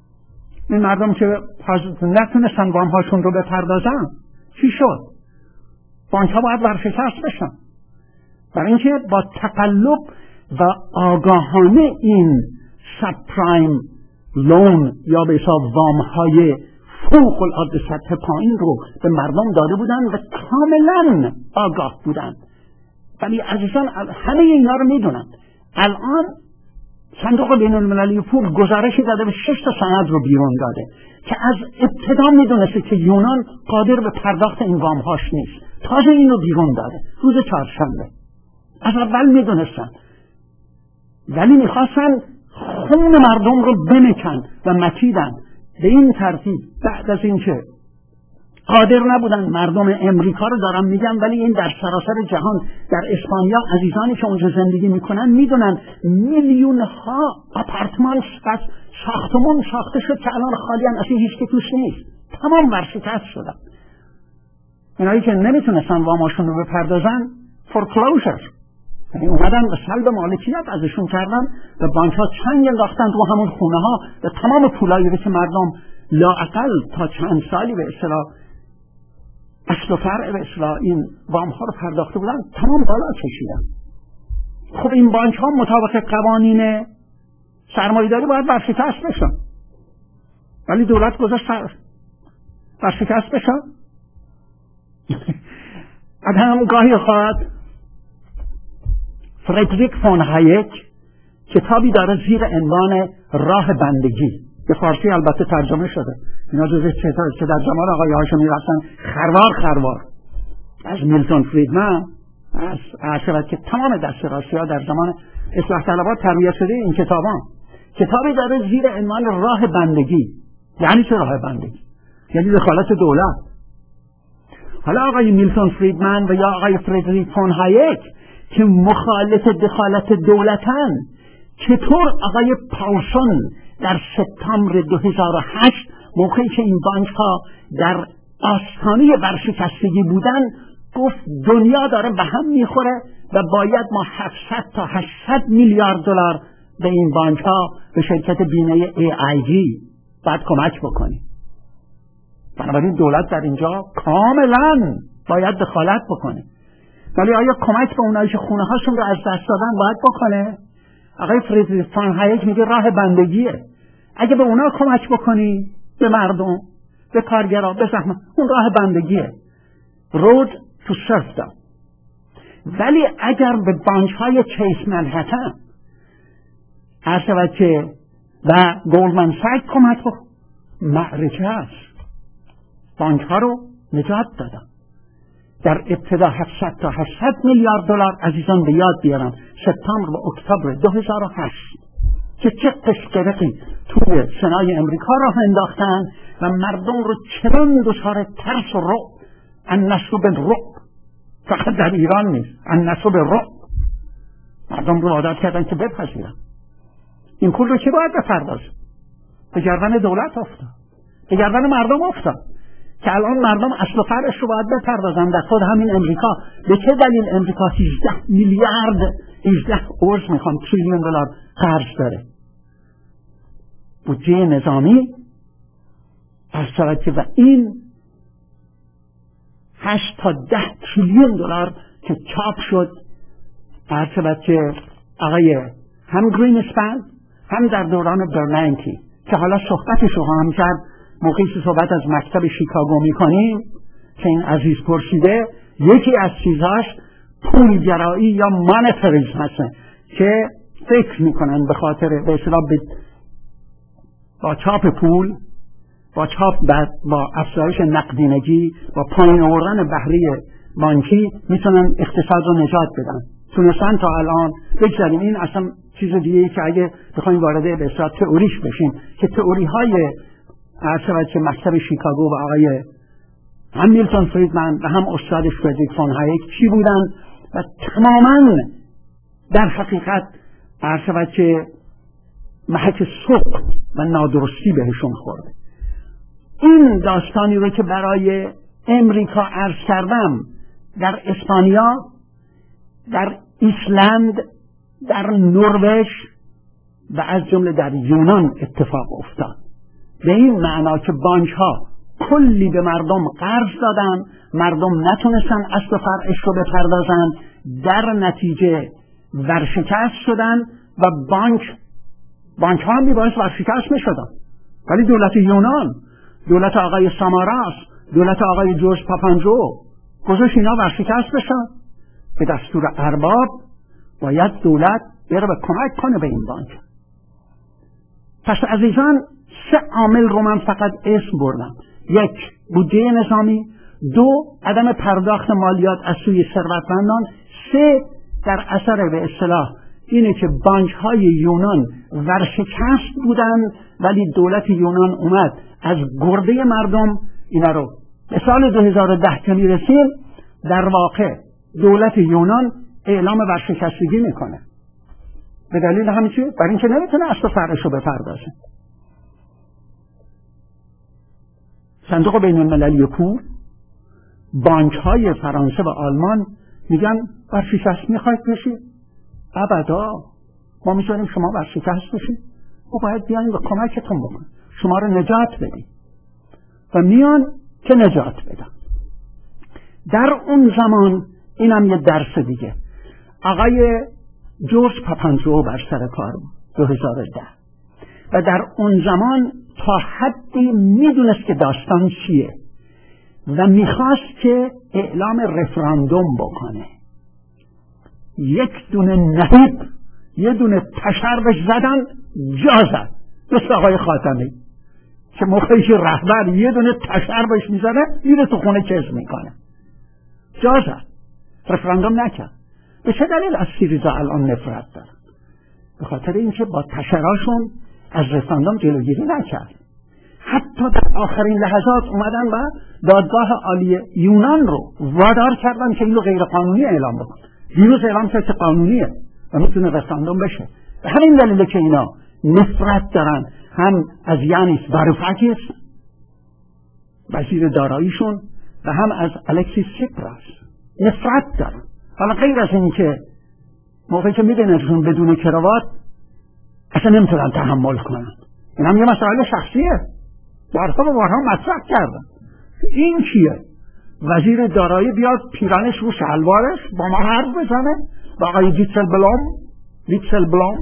این مردم که نتونستن وام هاشون رو بپردازن چی شد؟ بانک ها باید ورشکست بشن، برای اینکه با تقلب و آگاهانه این سب پرایم لون یا به حساب وام های فوق العاده سطح پایین رو به مردم داده بودن و کاملا آگاه بودن. ولی عزیزان همه اینا رو میدونن. الان صندوق بین المللی پول گزارشی داده به شش تا سند رو بیرون داده که از ابتدا میدونسته که یونان قادر به پرداخت این وام هاش نیست، تازه اینو بیرون داده روز چهارشنبه. از اول میدونستن ولی میخواستن خون مردم رو بمکن و مکیدن. به این ترتیب بعد از اینکه قادر نبودن، مردم امریکا رو دارم میگم ولی این در سراسر جهان، در اسپانیا عزیزانی که اونجا زندگی میکنن میدونن میلیون ها آپارتمان و ساختمون ساخته شد که الان خالی ان، اصلا هیچ که توش نیست، تمام ورشکست شدن. اینایی که نمیتونستن واماشون رو بپردازن فورکلوزر، یعنی اومدن به سلب مالکیت ازشون کردن و بانک ها چنگ انداختن رو همون خونه ها و تمام پولایی که مردم لااقل تا چند سالی به اصطلاح اصل و فرع به اصطلاح این وام ها رو پرداخته بودن تمام بالا کشیدن. خب این بانک ها مطابق قوانین سرمایه‌داری باید ورشکست بشن، ولی دولت گذاشت ورشکست بشن. آدم گاهی خواهد فردریک فون هایک کتابی داره زیر عنوان راه بندگی، به فارسی البته ترجمه شده، اینا جزء که در زمان آقای هاشمی رفتن خروار خروار از میلتون فریدمن، از عشرت که تمام دست راستی ها در زمان اصلاح طلبات تربیت شده این کتابان. کتابی داره زیر عنوان راه بندگی. یعنی چه راه بندگی؟ یعنی دخالت دولت. حالا آقای میلتون فریدمن و یا آقای فردریک فون هایک که مخالف دخالت دولتن، چطور آقای پاوسون در سپتامبر دو هزار و هشت موقعی که این بانک ها در آستانه ورشکستگی بودن گفت دنیا داره به هم میخوره و باید ما هفتصد تا هشتصد میلیارد دلار به این بانک ها، به شرکت بیمه ای آی جی باید کمک بکنیم. بنابراین دولت در اینجا کاملا باید دخالت بکنه. ولی آیا کمک به اونایی که خونه هاشون رو از دست دادن باید بکنه؟ آقای فردریک فون هایک میگه راه بندگیه. اگه به اونا کمک بکنی، به مردم، به کارگرها، به زحمت، اون راه بندگیه. road to serfdom. ولی اگر به بانک های چیس منهتن که و گولدمن ساک کمک بکن، معرکه است. بانک ها رو نجات دادن. در ابتدا هفتصد تا هشتصد میلیارد دلار عزیزان به یاد بیارم سپتامبر و اکتبر دو هزار و هشت که چه قشقرقی توی سنای امریکا راه انداختن و مردم رو چرا دچار ترس و رعب، النصب بالرعب، فقط در ایران نیست، النصب بالرعب، مردم رو عادت کردن که بپذیرن. این پول رو چه باید بپردازه؟ به گردن دولت افتاد، به گردن مردم افتاد که الان مردم اصل و فرعش رو باید بپردازن. در خود همین امریکا به چه دلیل امریکا هجده میلیارد هجده عرض میخوام تریلیون دلار قرض داره؟ بودجه نظامی از شبکه و این هشت تا ده تریلیون دلار که چاپ شد از شبکه آقای هم گرین اسپن هم در دوران برنانکی که حالا صحبتش رو هم کرد موقعی که صحبت از مکتب شیکاگو میکنیم که این عزیز پرسیده، یکی از چیزاش پولگرایی یا مانیتاریسم هست که فکر میکنن به خاطر به اصطلاح با چاپ پول، با چاپ با افزایش نقدینگی، با پایین آوردن بهره بانکی میتونن اقتصاد رو نجات بدن. تونستن تا الان. بگذاریم این اصلا چیز دیگه که اگه بخوایم وارد به اصطلاح تئوریش بشیم که تئوری های عرض که مکتب شیکاگو و آقای هم میلتون فریدمن و هم استادش فردریک فون هایک چی بودن و تماما در حقیقت عرض که محک سقط و نادرستی بهشون خورده. این داستانی رو که برای امریکا عرض کردم در اسپانیا، در ایسلند، در نروژ و از جمله در یونان اتفاق افتاد. به این معنا که بانک ها کلی به مردم قرض دادن، مردم نتونستن اصل و فرعش رو بپردازن، در نتیجه ورشکست شدن و بانک بانک ها هم میبایست ورشکست میشدن. ولی دولت یونان، دولت آقای ساماراس، دولت آقای جورج پاپانجو گذاشت اینا ورشکست بشن. به دستور ارباب باید دولت بره به کمک کنه به این بانک. پس عزیزان سه عامل رو من فقط اسم بردم: یک، بودجه نظامی; دو، عدم پرداخت مالیات از سوی ثروتمندان; سه، در اثر به اصطلاح اینه که بانک های یونان ورشکست بودن ولی دولت یونان اومد از گرده مردم اینا رو. به سال دو هزار و ده که میرسیم در واقع دولت یونان اعلام ورشکستگی میکنه. به دلیل همین چیه؟ برای اینکه نمیتونه اصل فرعش رو بپردازه. صندوق بین المللی پول، بانک های فرانسه و آلمان میگن ورشکست میخواید بشید؟ ابدا، ما میذاریم شما ورشکست بشید، ما باید بیانیم و کمکتون بکنیم، شما رو نجات بدیم. و میان که نجات بدن. در اون زمان اینم یه درس دیگه، آقای جورج پاپانجو بر سر کار بود دو هزار و ده و در اون زمان تا حدی میدونست که داستان چیه و میخواست که اعلام رفراندوم بکنه. یک دونه نهیب یه دونه تشربش زدن، جا زد، مثل آقای خاتمی که موقعی رهبر یه دونه تشربش میزنه میره تو خونه چیز میکنه، جا زد، رفراندوم نکرد. به چه دلیل از سیریزا الان نفرت دارن؟ به خاطر اینکه با تشراشون از رفراندوم جلوگیری نکرد. حتی در آخرین لحظات اومدن و دادگاه عالی یونان رو وادار کردن که اینو غیر قانونی اعلام بکن. دیروز اعلام کرد که قانونیه و میتونه رفراندوم بشه. به همین دلیله که اینا نفرت دارن، هم از یانیس واروفاکیس وزیر داراییشون و هم از الکسیس سیپراس نفرت دارن. حالا غیر از این که موقعی که میبیننشون بدون کراوات اصلا نمیتونن تحمل کنن. این هم یه مسئله شخصیه، بارها و بارها مطرح کردن. این کیه؟ وزیر دارایی بیاد پیرانش رو شلوارش با ما حرف بزنه، با آقای ویتسل بلوم ویتسل بلوم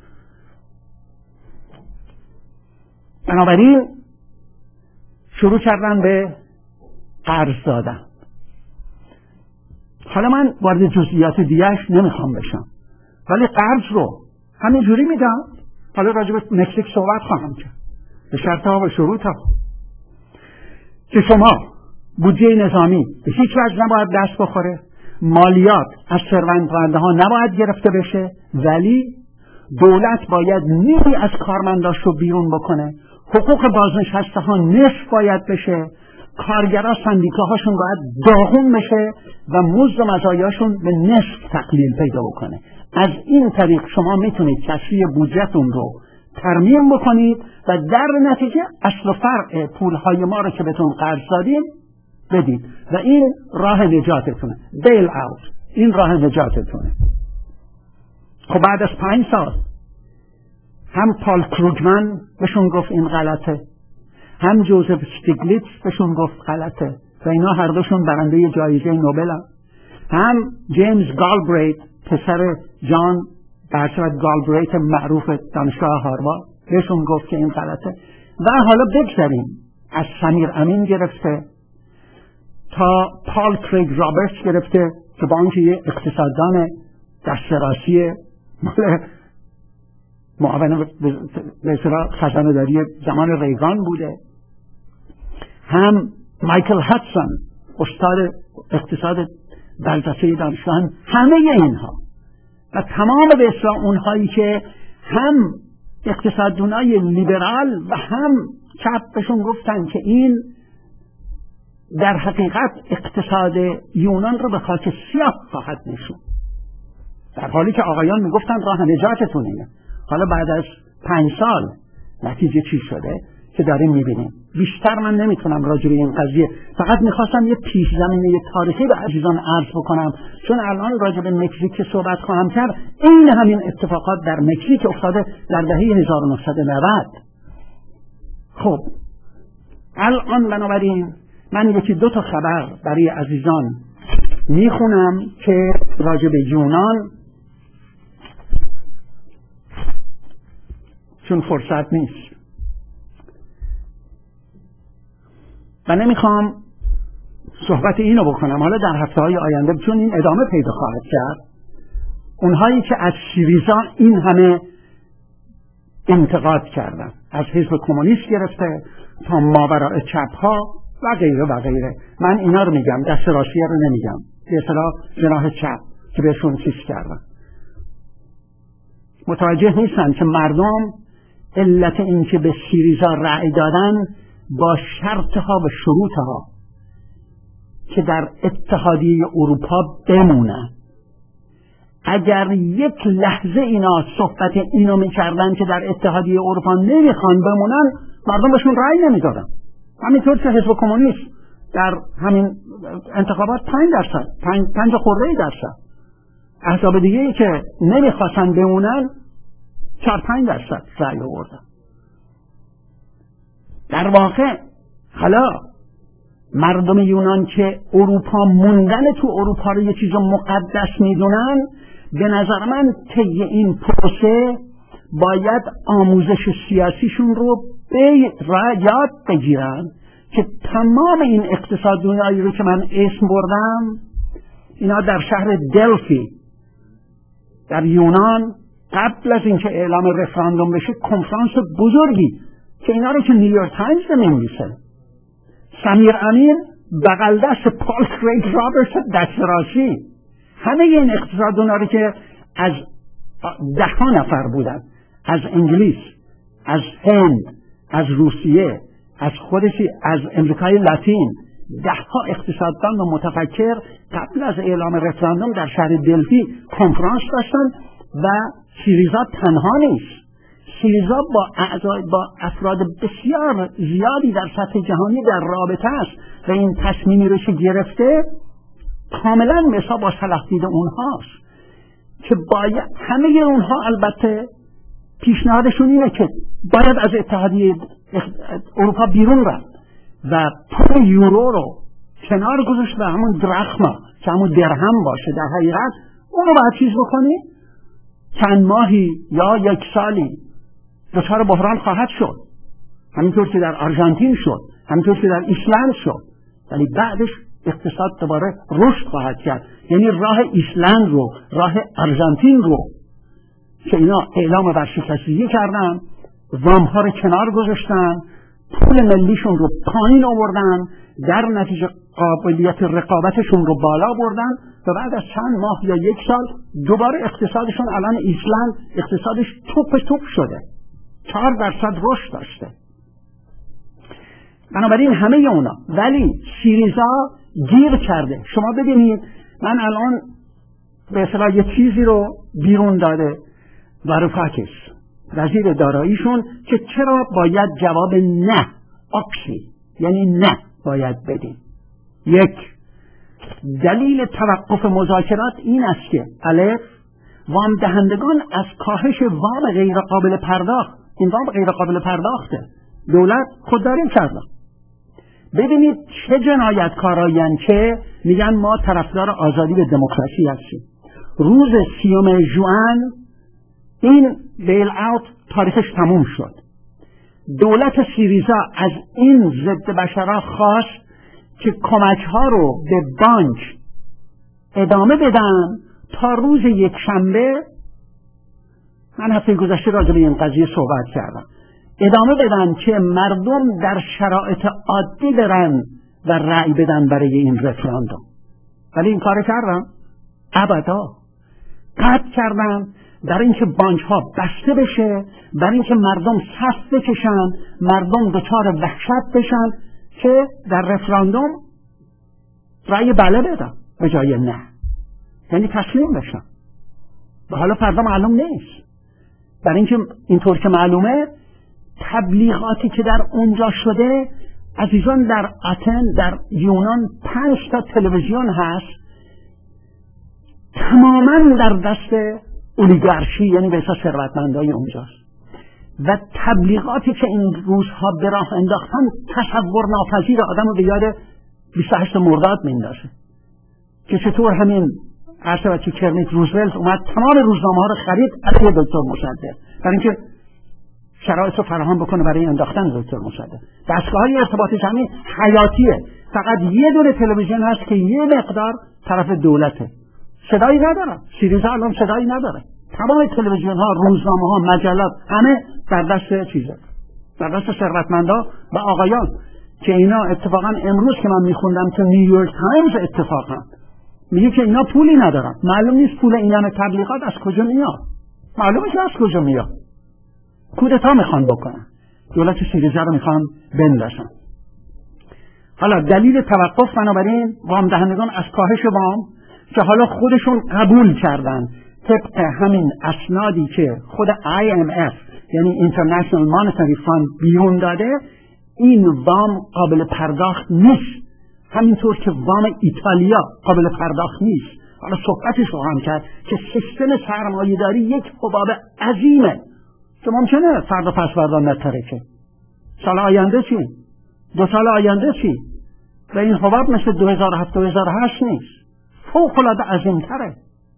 بنابراین شروع کردن به قرض دادن. حالا من وارد جزئیات دیگه‌اش نمیخوام بشم، ولی قرض رو همینجوری میدم. حالا راجع به مکزیک صحبت خواهم کرد به شرط‌ها و شروط‌ها که شما بودجه نظامی به هیچ وجه نباید دست بخوره، مالیات از ثروتمندان ها نباید گرفته بشه، ولی دولت باید نیمی از کارمنداش رو بیرون بکنه، حقوق بازنشسته ها نصف باید بشه، کارگرها سندیکاهاشون باید داغون بشه و مزد و مزایاشون به نصف تقلیل پیدا بکنه. از این طریق شما میتونید کسری بودجهتون رو ترمیم بکنید و در نتیجه اصل و فرع پولهای ما رو که بهتون قرض دادیم بدید و این راه نجاتتونه. بیل اوت، این راه نجاتتونه. خب بعد از پنج سال هم پال کروگمن بهشون گفت این غلطه، هم جوزف استیگلیتز بهشون گفت غلطه و اینا هر دوشون برنده جایزه نوبل هم. هم جیمز گالبریت پسر جان برشاد گالبریت معروف دانشگاه هاروارد بهشون گفت که این غلطه. و حالا بگذاریم از سمیر امین گرفته تا پال کریگ رابرتس گرفته که با آنکه یه اقتصاددان دستراسی معاون به اصطلاح خزانه داری زمان ریگان بوده، هم مایکل هاتسون استاد اقتصاد فلسفه دانشگاه، همه اینها و تمام به اصطلاح اونهایی که هم اقتصاددانای لیبرال و هم چپ بهشون گفتن که این در حقیقت اقتصاد یونان رو به خاک سیاه خواهد نشون، در حالی که آقایان میگفتن راه نجاتتون اینه. حالا بعد از پنج سال نتیجه چی شده که داریم میبینیم. بیشتر من نمیتونم راجع به این قضیه، فقط میخواستم یه پیش زمینه تاریخی به عزیزان عرض بکنم، چون الان راجع به مکزیک صحبت خواهم کرد. این همین اتفاقات در مکزیک افتاده در دهه هزار و نهصد و نود. خب الان بنابراین من یکی دو تا خبر برای عزیزان میخونم که راجع به یونان، چون فرصت نیست و نمیخوام صحبت اینو بکنم حالا در هفته‌های آینده، چون این ادامه پیدا خواهد کرد. اونهایی که از سیریزا این همه انتقاد کردن، از حزب کمونیست گرفته تا ماوراء چپ‌ها و غیره و غیره، من اینا رو میگم، دست راستیه رو نمیگم، به اصطلاح جناح چپ که بهشون چیز کردن. متوجه نیستن که مردم علت این که به سیریزا رأی دادن با شرطها و شروطها که در اتحادیه اروپا بمونن. اگر یک لحظه اینا صحبت اینو میکردن که در اتحادیه اروپا نمیخوان بمونن، مردم بهشون رأی نمیدادن. همینطور که حزب کمونیست در همین انتخابات پنج درصد پنج, پنج خورده درصد، احزاب دیگه ای که نمیخواستن بمونن چهار پنج درصد رأی آوردن. در واقع حالا مردم یونان که اروپا موندن تو اروپا رو یه چیز مقدس میدونن، به نظر من طی این پروسه باید آموزش سیاسیشون رو به یاد بگیرن که تمام این اقتصاددونایی رو که من اسم بردم، اینا در شهر دلفی در یونان قبل از اینکه اعلام رفراندوم بشه کنفرانس بزرگی که اینا رو که نیویورک تایمز نمی‌نویسه، سمیر امین بغل دست پال کریگ رابرتس دست راستی، همه این اقتصاددونا رو که از ده ها نفر بودن، از انگلیس، از هند، از روسیه، از خودشی از امریکای لاتین، ده ها اقتصاددان و متفکر قبل از اعلام رفراندوم در شهر دلفی کنفرانس داشتن و سیریزا تنها نیست. سیریزا با اعضای با افراد بسیار زیادی در سطح جهانی در رابطه است و این تصمیمی رو که گرفته کاملا مثلا با صلاح‌دید اونهاست که باید همه اونها البته پیشنهادشون اینه که باید از اتحادیه اروپا بیرون رفت و پول یورو رو کنار گذاشت و همون درخما که همون درهم باشه در حقیقت اون رو باید چیز بکنی، چند ماهی یا یک سالی دچار بحران خواهد شد، همینطور که در آرژانتین شد، همینطور که در ایسلند شد، ولی بعدش اقتصاد دوباره رشد خواهد کرد. یعنی راه ایسلند رو، راه آرژانتین رو که اینا اعلام ورشکستگی کردن، وامها رو کنار گذاشتن، پول ملیشون رو پایین آوردن، در نتیجه قابلیت رقابتشون رو بالا بردن و بعد از چند ماه یا یک سال دوباره اقتصادشون، الان ایسلند اقتصادش توپ توپ شده، چهار درصد رشد داشته. بنابراین همه اونا، ولی سیریزا گیر کرده. شما ببینید من الان به اصطلاح یه چیزی رو بیرون داده واروفاکیس وزیر داراییشون که چرا باید جواب نه، آکسی یعنی نه باید بدیم. یک، دلیل توقف مذاکرات این است که الف، وام دهندگان از کاهش وام غیر قابل پرداخت، این وام غیر قابل پرداخته، دولت خودداری کرده. ببینید چه جنایتکارایان که میگن ما طرفدار آزادی و دموکراسی هستیم. روز سیوم ژوئن این بیل اوت تاریخش تموم شد. دولت سیریزا از این ضد بشرا خواست که کمک ها رو به بانک ادامه بدن تا روز یک شنبه، من هفته گذشته راجع به این قضیه صحبت کردم، ادامه بدن که مردم در شرایط عادی برن و رأی بدن برای این رفراندوم. ولی این کار کردن؟ ابدا. قطع کردن برای اینکه بانک ها بسته بشه، برای اینکه مردم صف بکشن، مردم دچار وحشت بشن که در رفراندوم رأی بله بدن به جای نه، یعنی تسلیم بشن. و حالا فردا معلوم نیست، برای اینکه اینطور که معلومه تبلیغاتی که در اونجا شده، عزیزان در آتن در یونان پنج تا تلویزیون هست تماما در دست اولیگارشی، یعنی به اساس ثروتمندای اونجاست. و تبلیغاتی که این روزها به راه انداختن تصور ناپذیر آدم رو به یاد بیست و هشتم مرداد میندازه که چطور همین عرصه و کرنیک روزولت اومد تمام روزنامه ها رو خرید علیه دکتر مصدق برای اینکه شرایط رو فراهم بکنه برای انداختن دکتر مصدق. دستگاه‌های ارتباط جمعی حیاتیه، فقط یه دونه تلویزیون هست که یه مقدار طرف دولته، صدایی نداره. سیریزا الان صدایی نداره، تمام تلویزیون ها، روزنامه ها، مجلات همه در دست چیزه، در دست ثروتمندا و آقایان که اینا اتفاقا امروز که من میخوندم که نیویورک تایمز اتفاقا میگه که اینا پولی ندارن. معلوم نیست پول این همه تبلیغات از کجا میاد، معلومه که از کجا میاد. کودتا میخوان بکنن، دولت سیریزا رو میخوان بندازن. حالا دلیل توقف بنابراین وام دهندگان از کاهش وام که حالا خودشون قبول کردن طبق همین اسنادی که خود آی ام اف یعنی International Monetary Fund بیرون داده، این وام قابل پرداخت نیست، همینطور که وام ایتالیا قابل پرداخت نیست. حالا صحبتش رو هم کرد که سیستم سرمایه‌داری یک حباب عظیمه که ممکنه فردا پس فردا نترکه. سال آینده چی؟ دو سال آینده چی؟ و این حباب مثل دو هزار و هفت دو هزار و هشت نیست، فوق العاده عظیم‌تره.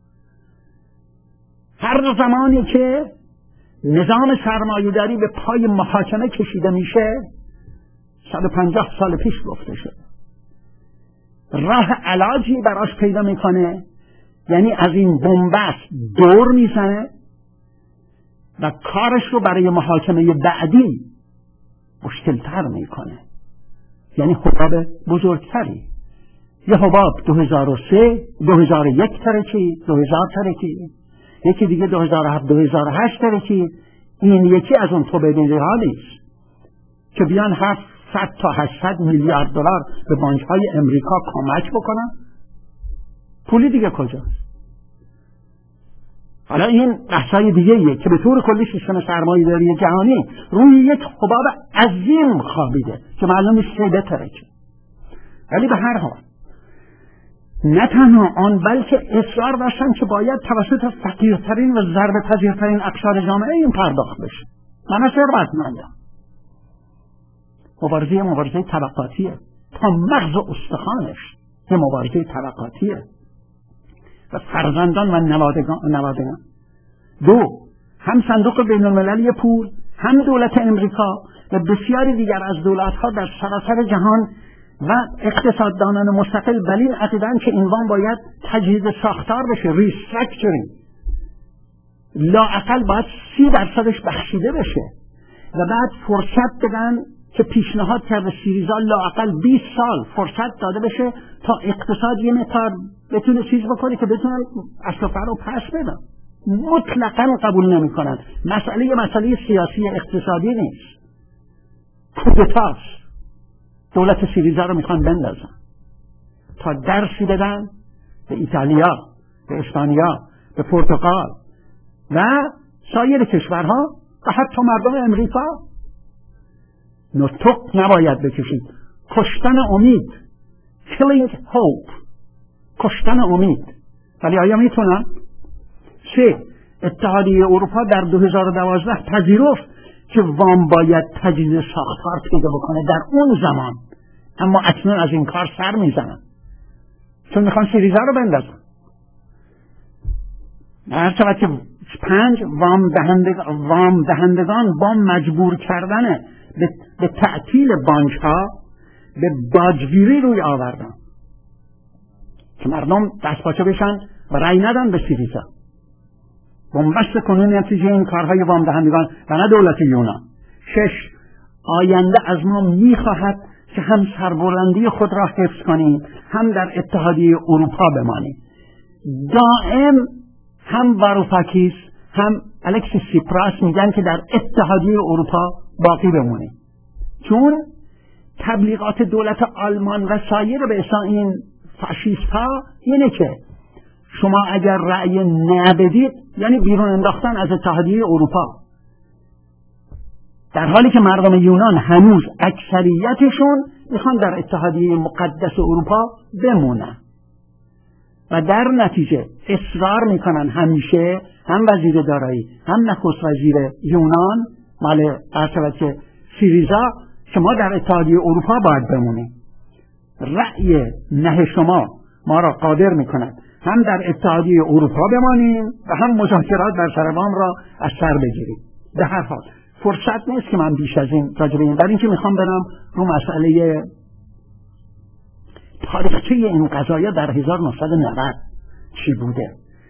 هر زمانی که نظام سرمایه‌داری به پای محاکمه کشیده میشه، صد و پنجاه سال پیش گفته شد، راه علاجی براش پیدا میکنه، یعنی از این بنبست دور میزنه و کارش رو برای محاکمه بعدی مشکلتر میکنه، یعنی حباب بزرگتری. یه حباب دو هزار و سه دو هزار و یک ترکید، دو هزار ترکید، یکی دیگه دو هزار و هفت دو هزار و هشت ترکید. این یکی از اون توبیدی هالیست که بیان هفتصد تا هشتصد میلیارد دلار به بانک‌های امریکا کمک بکنن. پولی دیگه کجاست؟ حالا این بحثای دیگه ایه که به طور کلی سیستم سرمایه‌داری جهانی روی یک حباب عظیم خوابیده که معلوم نیست کی بترکه. ولی به هر حال نه تنها آن بلکه اصرار داشتن که باید توسط فقیرترین و ضربه پذیرترین اقشار جامعه این پرداخت بشه. من ثروتمندم. مبارزه مبارزه طبقاتیه، تا مغز و استخوانش یه مبارزه طبقاتیه و فرزندان و نوادگان نوادگان دو، هم صندوق بین المللی پول، هم دولت امریکا و بسیاری دیگر از دولت‌ها در سراسر جهان و اقتصاددانان مستقل بر این عقیده‌اند که این وام باید تجدید ساختار بشه، ریستراکچرینگ، لااقل باید سی درصدش بخشیده بشه و بعد فرصت بدن که پیشنهاد کرده سیریزا لااقل بیست سال فرصت داده بشه تا اقتصاد یه مقدار بتونه چیز بکنه که بتونن اصلا رو پس بدن. مطلقاً قبول نمی‌کنن. مسئله یه مسئله سیاسی اقتصادی نیست، کودتاست. دولت سیریزا رو میخوان بندازن تا درسی بدن به ایتالیا، به اسپانیا، به پرتغال و سایر کشورها و حتی مردم امریکا. نطق نباید بکشید. کشتن امید، killing hope، کشتن امید. ولی آیا میتونن؟ سه، اتحادیه اروپا در دو هزار و دوازده پذیرفت که وام باید تجدید ساختار پیدا بکنه در اون زمان، اما اکنون از این کار سر میزنن چون میخوان سیریزا رو بندازن. هر چقدر که پنج، وام دهندگان, وام دهندگان با مجبور کردن به, به تعطیل بانک ها به باجگیری روی آوردن که مردم دست پاچه بشن و رأی ندن به سیریزا. بنبست کنون نتیجه این کارهای وام دهندگان و نه دولت یونان. شش، آینده از ما میخواهد که هم سربلندی خود را حفظ کنیم، هم در اتحادیه اروپا بمانیم. دائم هم واروفاکیس هم الکسیس سیپراس میگن که در اتحادیه اروپا باقی بمونیم، چون تبلیغات دولت آلمان و سایر به اصلا این فاشیست ها اینه که شما اگر رأی نبدید یعنی بیرون انداختن از اتحادیه اروپا، در حالی که مردم یونان هنوز اکثریتشون میخوان در اتحادیه مقدس اروپا بمونن و در نتیجه اصرار میکنن همیشه هم وزیر دارایی هم نخست وزیر یونان مال اصلا که سیریزا که ما در اتحادیه اروپا باید بمونیم. رأی نه شما ما را قادر میکند هم در اتحادیه اروپا بمانیم و هم مذاکرات بر سر وام را از سر بگیریم. به هر حال فرصت نیست که من بیش از این راجع به این، برای اینکه میخوام برم رو مسئله تاریخچه این قضایا در هزار و نهصد و نود چی بوده.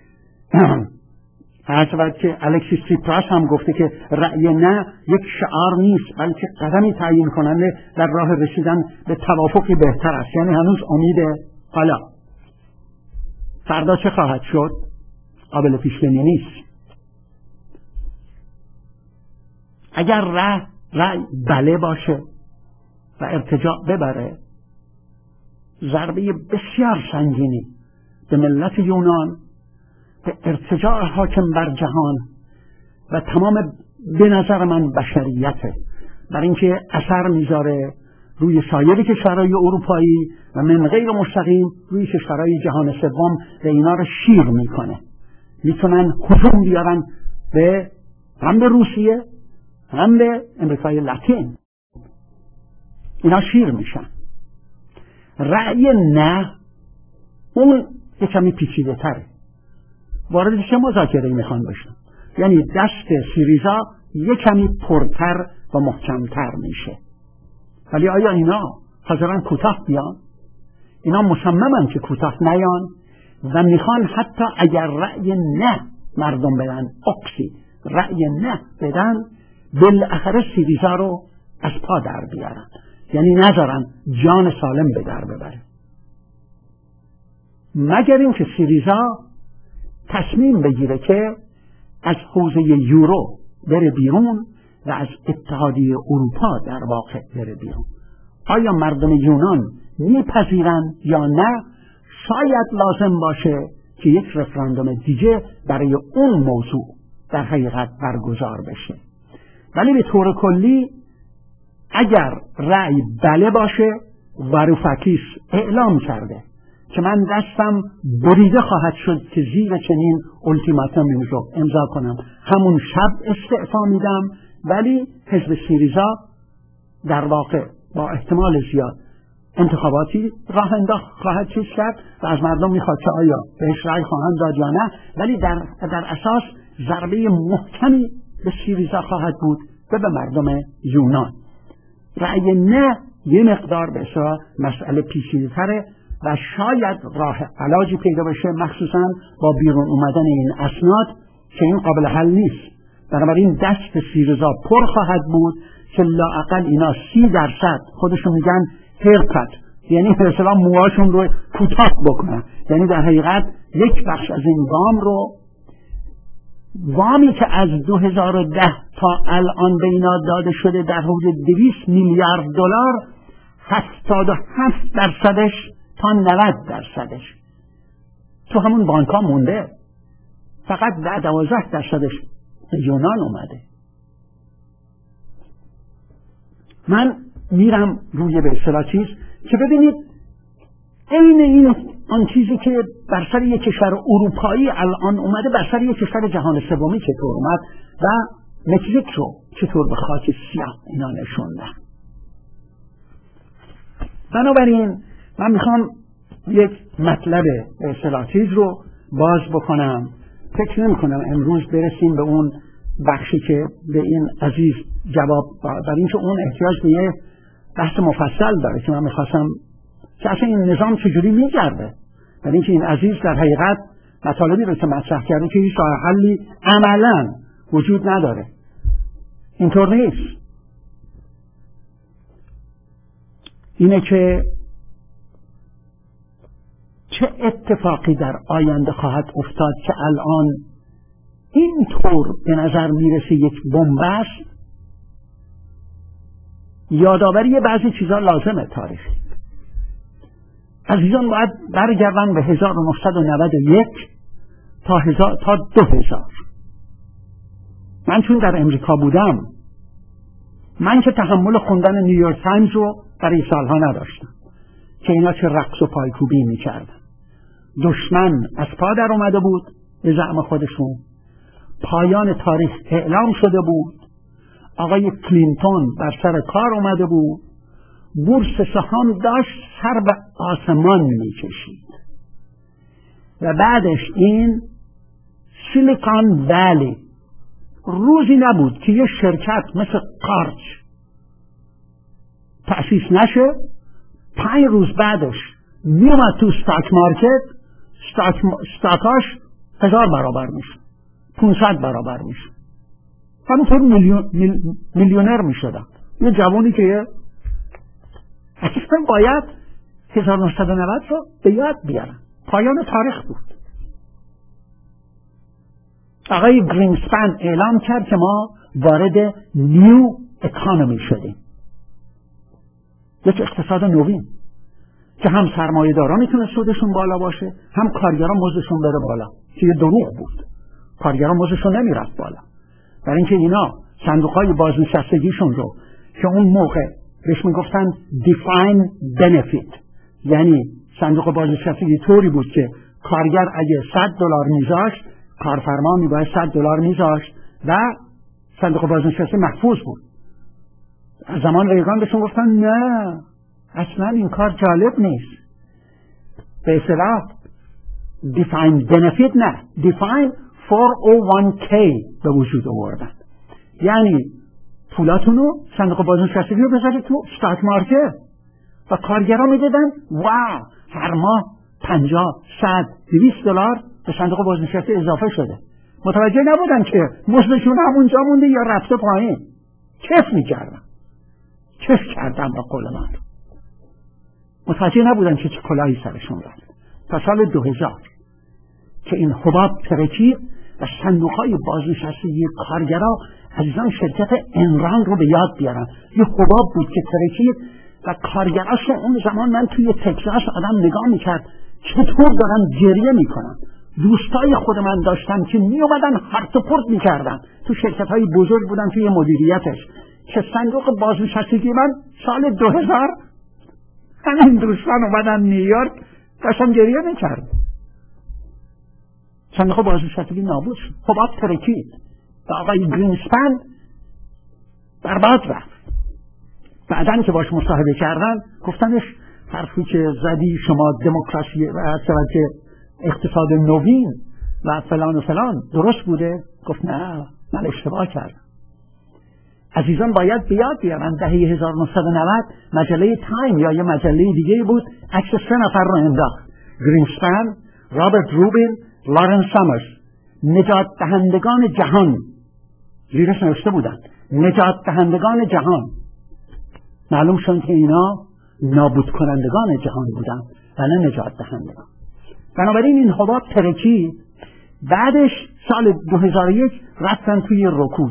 هر که الکسیس سیپراس هم گفته که رأی نه یک شعار نیست بلکه قدمی تعیین کننده در راه رسیدن به توافقی بهتر است. یعنی هنوز امیده. حالا فردا چه خواهد شد قابل پیش بینی نیست. اگر رأی رأی بله باشه و ارتجاع ببره، ضربه بسیار سنگینی به ملت یونان، به ارتجاع حاکم بر جهان و تمام به نظر من بشریته، برای اینکه اثر میذاره روی سایر کشورهای اروپایی و من غیر مستقیم روی کشورهای جهان سوم و اینا رو شیر میکنه. میتونن هجوم بیارن به هم به روسیه هم به امریکای لاتین، اینا شیر میشن. رأی نه اون یه کمی پیچیده تره. وارد چه مذاکره میخوان بشن؟ یعنی دست سیریزا یه کمی پرتر و محکمتر میشه. ولی آیا اینا حاضرن کوتاه بیان؟ اینا مصممن که کوتاه نیان و میخوان حتی اگر رأی نه مردم بدن، اکسی رأی نه بدن، بالاخره سیریزا رو از پا در بیارن، یعنی نذارن جان سالم به در ببره. مگر این که سیریزا تصمیم بگیره که از حوزه یورو بره بیرون و از اتحادیه اروپا در واقع بره بیرون. آیا مردم یونان میپذیرن یا نه؟ شاید لازم باشه که یک رفراندوم دیگه برای اون موضوع در حقیقت برگزار بشه. ولی به طور کلی اگر رأی بله باشه، واروفاکیس اعلام کرده که من دستم بریده خواهد شد که زیر چنین التیماتومی رو امضا کنم، همون شب استعفا میدم. ولی حزب سیریزا در واقع با احتمال زیاد انتخاباتی راه انداخت خواهد چیز کرد و از مردم میخواد که آیا بهش رأی خواهند داد یا نه. ولی در, در اساس ضربه محکمی به سیریزا خواهد بود و به مردم یونان. رأی نه یه مقدار به اصطلاح مسئله پیچیده‌تره و شاید راه علاجی پیدا بشه، مخصوصا با بیرون اومدن این اسناد که این قابل حل نیست. بنابراین دست سیریزا پر خواهد بود که لااقل اینا سی درصد خودشون میگن هیرکات، یعنی به اصطلاح موهاشون رو کوتاه بکنن. یعنی در حقیقت یک بخش از این وام رو، وامی که از دو هزار و ده تا الان به اینا داده شده در حدود دویست میلیارد دلار، هفتاد و هفت درصدش تا نود درصدش تو همون بانک ها مونده، فقط دوازده درصدش به یونان اومده. من میرم روی به اصطلاح چیز که ببینید این این آن چیزی که بر سر یک کشور اروپایی الان اومده بر سر یک کشور جهان سومی چطور اومد و مکزیک رو چطور به خاک سیاه اینا نشوندن. بنابراین من میخوام یک مطلب به اصطلاح چیز رو باز بکنم. فکر نمی کنم امروز برسیم به اون بخشی که به این عزیز جواب، برای اینکه اون احتیاج به یه بحث مفصل داره که من میخواستم که اصلا این نظام چجوری میگرده، برای اینکه این عزیز در حقیقت مطالبی رو که مطرح کرده که هیچ راه حلی عملا وجود نداره. اینطور نیست. اینه که چه اتفاقی در آینده خواهد افتاد که الان اینطور به نظر میرسه یک بنبست. یادآوری بعضی چیزا لازمه تاریخی. عزیزان باید برگردن به هزار و نهصد و نود و یک تا, هزار تا دو هزار. من چون در امریکا بودم، من که تحمل خوندن نیویورک تایمز رو برای سالها نداشتم که اینا چه رقص و پایکوبی میکردن. دشمن از پا در اومده بود به زعم خودشون، پایان تاریخ اعلام شده بود، آقای کلینتون بر سر کار اومده بود، بورس سهام داشت سر به آسمان میکشید و بعدش این سیلیکون ولی روزی نبود که یه شرکت مثل قارچ تأسیس نشه، پنج روز بعدش میومد تو استاک مارکت، استاک استاکاش هزار برابر میشه، پونصد برابر میشه، همونطور میلیون میل، میلیونر میشدن. یه جوانی که اصلا باید هزار و نهصد و نود رو به یاد بیارن، پایان تاریخ بود. آقای گرینسپن اعلام کرد که ما وارد نیو اکانومی شدیم، یک اقتصاد نوین که هم سرمایه دارا میتونه سودشون بالا باشه، هم کارگران مزدشون بره بالا، که یه دروغ بود. کارگران مزدشون نمیرفت بالا، برای اینکه اینا صندوقهای بازنشستگیشون رو که اون موقع بهش میگفتن دیفاین بنفیت، یعنی صندوق بازنشستگی طوری بود که کارگر اگه صد دلار میذاشت، کارفرما میباید صد دلار میذاشت و صندوق بازنشستگی محفوظ بود. از زمان ریگان بهشون گفتن نه، اصلا این کار جالب نیست. به اصطلاح دیفاین بنفیت نه، دیفاین فور او وان کی به وجود آوردن، یعنی پولاتونو صندوق بازنشستگی رو بذارید تو استاک مارکت و کارگرها میدادن واو هر ماه پنجاه صد دویست دلار به صندوق بازنشستگی اضافه شده. متوجه نبودن که مزدشون همونجا مونده یا رفته پایین. کیف میکردن، کیف کردن با قول من. متوجه نبودن که چه کلاهی سرشون رفت. تا سال دو هزار که این حباب ترکید و صندوقهای بازنشستگی کارگرها عزیزان شرکت انران رو به یاد بیارن. یه حباب بود که ترکید و کارگراش رو اون زمان من توی تکساس آدم نگاه میکرد چطور دارن گریه میکنن. دوستای خود من داشتن که میومدن هرت و پرت میکردن، تو شرکت های بزرگ بودن توی مدیریتش، که صندوق بازنشستگی من سال دو هزار همین دوستان اومدن نیویورک داشتن گریه میکرد. صندوق بازنشستگی نابود شد، حباب ترکید و آقای گرینسپن برباد رفت. بعدن که باش مصاحبه کردن گفتنش حرفی که زدی شما دموکراسی و که اقتصاد نوین و فلان و فلان درست بوده؟ گفت نه، من اشتباه کردم. عزیزان باید بیاد بیارن دهه هزار و نهصد و نود مجله تایم یا یه مجله دیگه بود عکس سه نفر رو انداخت: گرینسپن، رابرت روبین، لارنس سامرز، نجات دهندگان جهان. زیرش نوشته بودن نجات دهندگان جهان. معلوم شد که اینا نابود کنندگان جهان بودن و نه نجات دهندگان. بنابراین این حباب ترکی. بعدش سال دو هزار و یک رفتن توی رکود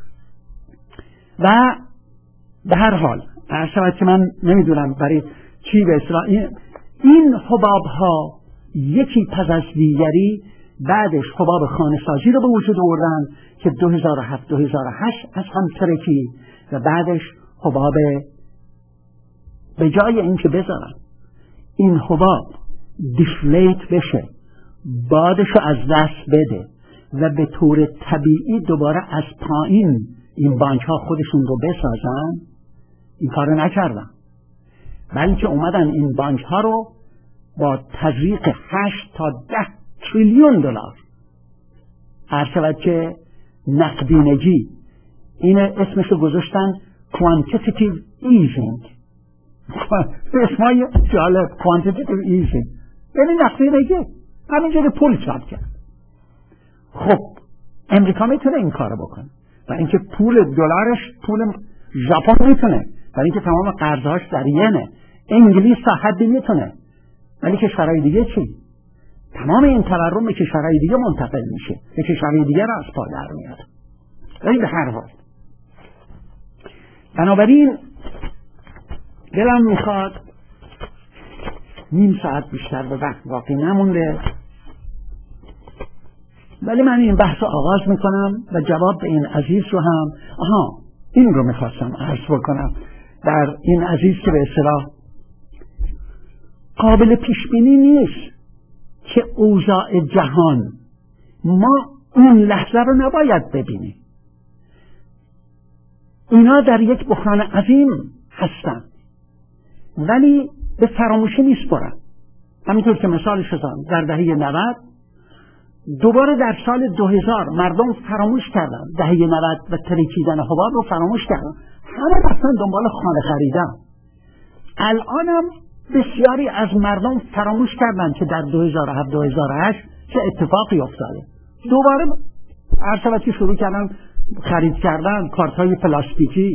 و به هر حال هر شود که من نمیدونم برای چی به اصطلاح این, این حباب ها یکی پس از دیگری بعدش حباب خانه سازی رو به وجود آوردن که دو هزار و هفت دو هزار و هشت از هم ترکی و بعدش حباب به جای اینکه بذارن این حباب دیفلیت بشه، بادشو از دست بده و به طور طبیعی دوباره از پایین این بانک ها خودشون رو بسازن، این کار رو نکردن، بلکه اومدن این بانک ها رو با تزریق هشت تا ده تریلیون دلار هر شود که نقدینگی، این اسمش رو گذاشتن quantitative easing. اسمای جالب quantitative easing یعنی نقدینگی، همینجوری پول چاپ کرد. خب امریکا میتونه این کارو بکنه، برای اینکه پول دلارش پول ژاپن میتونه، برای اینکه تمام قرضهاش در ینه. انگلیس تا حدی میتونه، ولی کشورهای دیگه چی؟ تمام این تورم به کشورهای دیگه منتقل میشه، به کشورهای دیگه را از پا در میاد. ولی به هر حال بنابراین دلم میخواد نیم ساعت بیشتر به وقت باقی نمونده، ولی من این بحث رو آغاز میکنم و جواب به این عزیز رو هم آها این رو میخواستم عرض بکنم. در این عزیز که به اصطلاح قابل پیشبینی نیست که اوضاع جهان ما اون لحظه رو نباید ببینیم. اینا در یک بحران عظیم هستند، ولی به فراموشی نیسپرند. همینطور که مثال شدن در دهه نود، دوباره در سال دو هزار مردم فراموش کردن دهه نود و ترکیدن حباب رو فراموش کردن، همه رفتن دنبال خانه خریدن. الانم بسیاری از مردم فراموش کردن که در دو هزار و هفت دو هزار و هشت چه اتفاقی افتاده. دوباره عرصبتی شروع کردن خرید کردن کارت‌های پلاستیکی.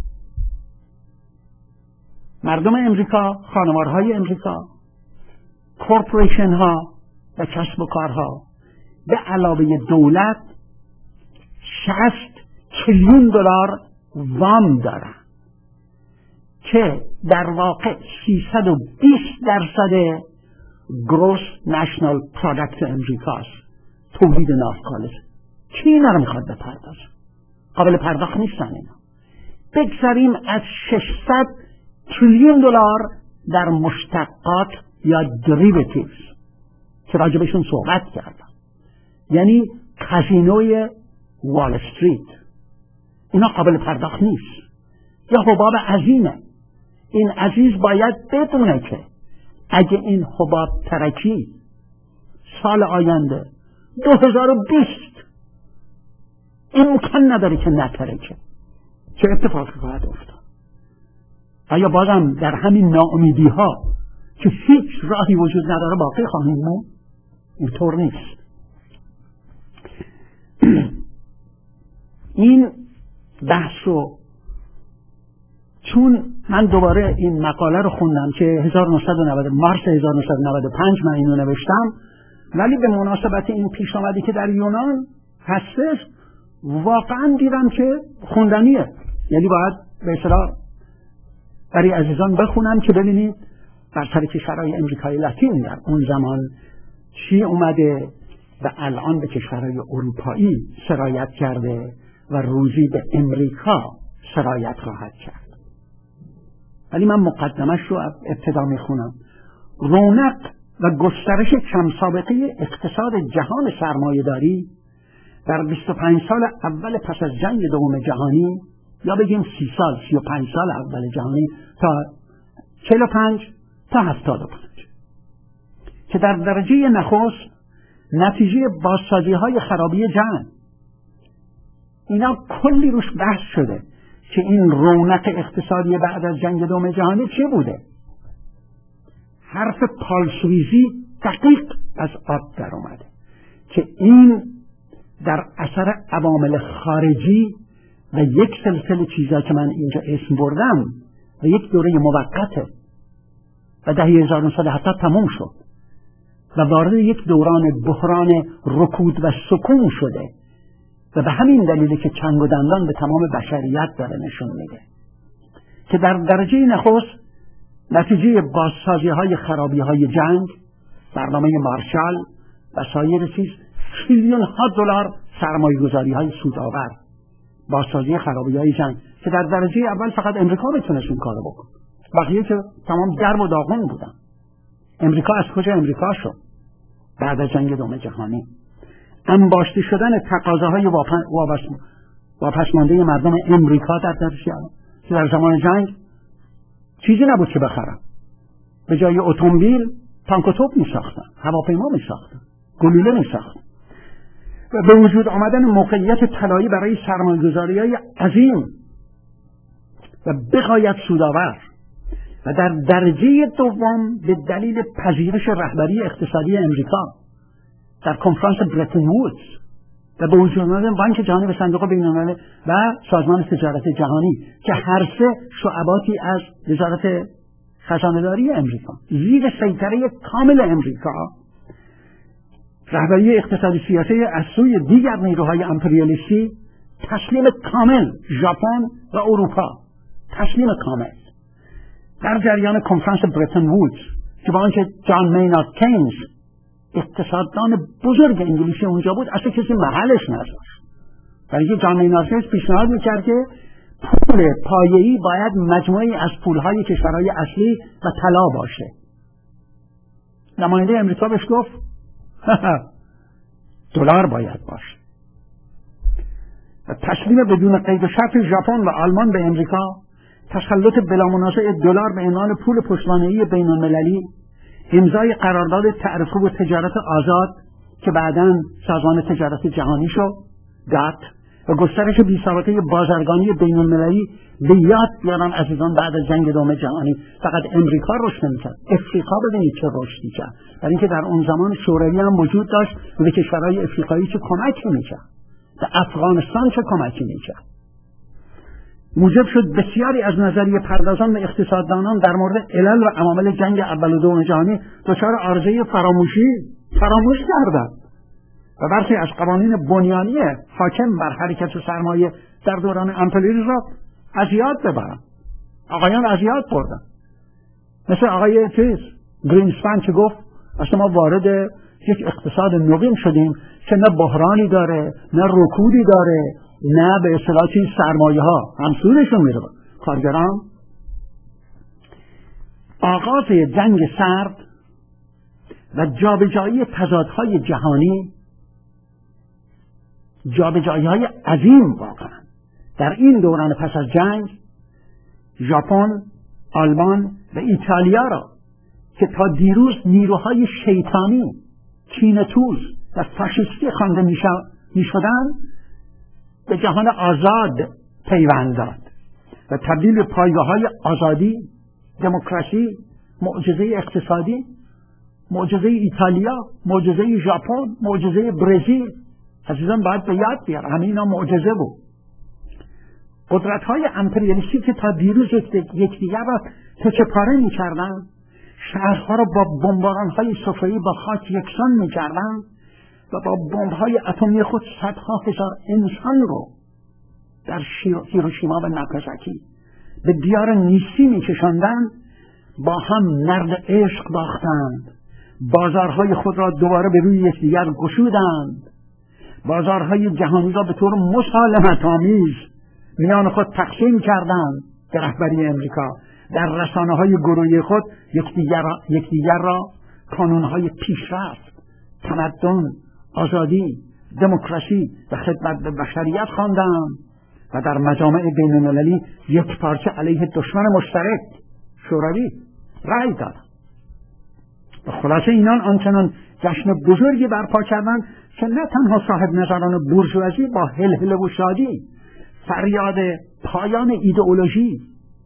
مردم امریکا، خانوارهای امریکا، کورپوریشن ها و کسب و کارها به علاوه دولت شصت تریلیون دلار وام دارن که در واقع سیصد و بیست درصد گروس نشنال پروداکت امریکاست، تولید نفت خالص. کی اینا رو میخواد بپردازه؟ قابل پرداخت نیستن اینا. بگذاریم از ششصد تریلیون دلار در مشتقات یا دریوتیوز که راجبشون صحبت کردم، یعنی کازینوی وال استریت، اینا قابل پرداخت نیست. یا حباب عظیمه. این عزیز باید بدونه که اگه این حباب ترکی سال آینده دو هزار و بیست امکان نداره که نترکه، چه اتفاقی خواهد افتاد؟ آیا بازم در همین ناامیدی ها که هیچ راهی وجود نداره باقی خواهیم موند؟ اینطور نیست. این بحث رو چون من دوباره این مقاله رو خوندم که هزار و نهصد و نود مارس هزار و نهصد و نود و پنج من اینو نوشتم، ولی به مناسبت این پیش آمدی که در یونان هستش واقعا دیدم که خوندنیه. یعنی باید به اصطلاح برای عزیزان بخونم که ببینید بر سر کشورهای امریکای لاتین در اون زمان چی اومده و الان به کشورهای اروپایی سرایت کرده و روزی به امریکا سرایت خواهد کرد. ولی من مقدمش رو ابتدا میخونم. رونق و گسترش کم سابقه اقتصاد جهان سرمایه‌داری در بیست و پنج سال اول پس از جنگ دوم جهانی، یا بگیم سی سال سی و پنج سال اول جهانی تا چهل و پنج تا هفتاد و پنج، که در درجه نخست نتیجه بازسازی های خرابی جنگ، اینا کلی روش بحث شده که این رونق اقتصادی بعد از جنگ دوم جهانی چه بوده. حرف پالسویزی دقیق از آب در اومده که این در اثر عوامل خارجی و یک سلسله چیزا که من اینجا اسم بردم و یک دوره موقته و دهه هزار و نهصد و هفتاد تموم شد و وارد یک دوران بحران رکود و سکون شده و به همین دلیله که چنگ و دندان به تمام بشریت داره نشون میده که در درجه نخست نتیجه بازسازی های خرابی های جنگ، برنامه مارشال و سایر چیز، تریلیون ها دلار سرمایه گذاری های سودآور، بازسازی خرابی های جنگ که در درجه اول فقط امریکا میتونست این کارو بکنه، بقیه که تمام گرم و داغون بودن. امریکا از کجا امریکا شد؟ بعد از جنگ دوم جهانی انباشته شدن تقاضاهای واپس مانده مردم امریکا در درجه اول که در زمان جنگ چیزی نبود که بخرن، به جای اتومبیل تانک و توپ میساختن، هواپیما میساختن، گلوله میساختن. و به وجود آمدن موقعیت طلایی برای سرمایه‌گذاری‌های عظیم و بغایت سودآور و در درجه دوم به دلیل پذیرش رهبری اقتصادی امریکا در کنفرانس برتن وودز و به وجود آمدن بانک جهانی و صندوق بین‌المللی و سازمان تجارت جهانی که هر سه شعباتی از وزارت خزانه‌داری امریکا زیر سیطره کامل امریکا، رهبری اقتصادی سیاسی از سوی دیگر نیروهای امپریالیستی، تسلیم کامل ژاپن و اروپا، تسلیم کامل در جریان کنفرانس برتن وودز که با آنکه جان مینارد کینز اقتصاددان بزرگ انگلیسی اونجا بود اصلا کسی محلش نذاشت، برای که جان مینارد کینز پیشنهاد میکرد که پول پایه‌ای باید مجموعی از پولهای کشورهای اصلی و طلا باشه. نماینده امریکا بهش گفت دلار باید باشه. و تسلیم بدون قید و شرط ژاپن و آلمان به امریکا، تسلط بلامنازع دلار به عنوان پول پشتوانه‌ای بین‌المللی، امضای قرارداد تعرفه و تجارت آزاد که بعداً سازمان تجارت جهانی شد، گات، و گسترش بی‌سابقه بازرگانی بین‌المللی. به یاد بیارن عزیزان، بعد از جنگ دوم جهانی فقط امریکا رشد نمی‌کرد، افریقا ببینید چه رشدی کرد، برای اینکه در اون زمان شوروی هم وجود داشت و به کشورهای افریقایی چه کمکی می‌کرد، به افغانستان چه کمکی می‌کرد. موجب شد بسیاری از نظریه پردازان و اقتصاددانان در مورد علل و عوامل جنگ اول و دوم جهانی دچار عارضه فراموشی فراموش کردند و برخی از قوانین بنیانی حاکم بر حرکت سرمایه در دوران امپریالیسم را از یاد ببرند. آقایان از یاد بردن، مثل آقای چیز گرینسپن که گفت اصلا ما وارد یک اقتصاد نوین شدیم که نه بحرانی داره، نه رکودی داره، نه به اصطلاح چیز سرمایه ها همسودشون میره کارگران. آغاز جنگ سرد و جابجایی تضادهای جهانی، جابجایی های عظیم واقعا در این دوران پس از جنگ، ژاپن، آلمان و ایتالیا را که تا دیروز نیروهای شیطانی، کینه‌توز و فاشیستی خوانده می‌شدند، به جهان آزاد پیوند داد و تبدیل به پایگاه‌های آزادی، دموکراسی، معجزه اقتصادی، معجزه ایتالیا، معجزه ژاپن، معجزه برزیل. عزیزان باید به یاد بیار همه اینا معجزه بود. قدرت‌های امپریالیستی که تا دیروز یکدیگر را تکه پاره می‌کردند، شهرها را با بمباران‌های صفحه‌ای با خاک یکسان می‌کردند و با بمب‌های اتمی خود صدها هزار انسان رو در هیروشیما و ناگازاکی به دیار نیستی می‌کشاندند، با هم نرد عشق باختند، بازارهای خود را دوباره به روی یکدیگر گشودند، بازارهای جهانی را به طور مسالمت‌آمیز میان خود تقسیم کردند به رهبری امریکا، در رسانه‌های گروهی خود یکدیگر را, یکدیگر را کانون‌های پیشرفت، تمدن، آزادی، دموکراسی و خدمت به بشریت خواندند و در مجامع بین‌المللی یک پارچه علیه دشمن مشترک شوروی رأی دادند. و خلاصه اینان آنچنان جشن بزرگی برپا کردند که نه تنها صاحب نظران بورژوازی با هلهله و شادی فریاد پایان ایدئولوژی،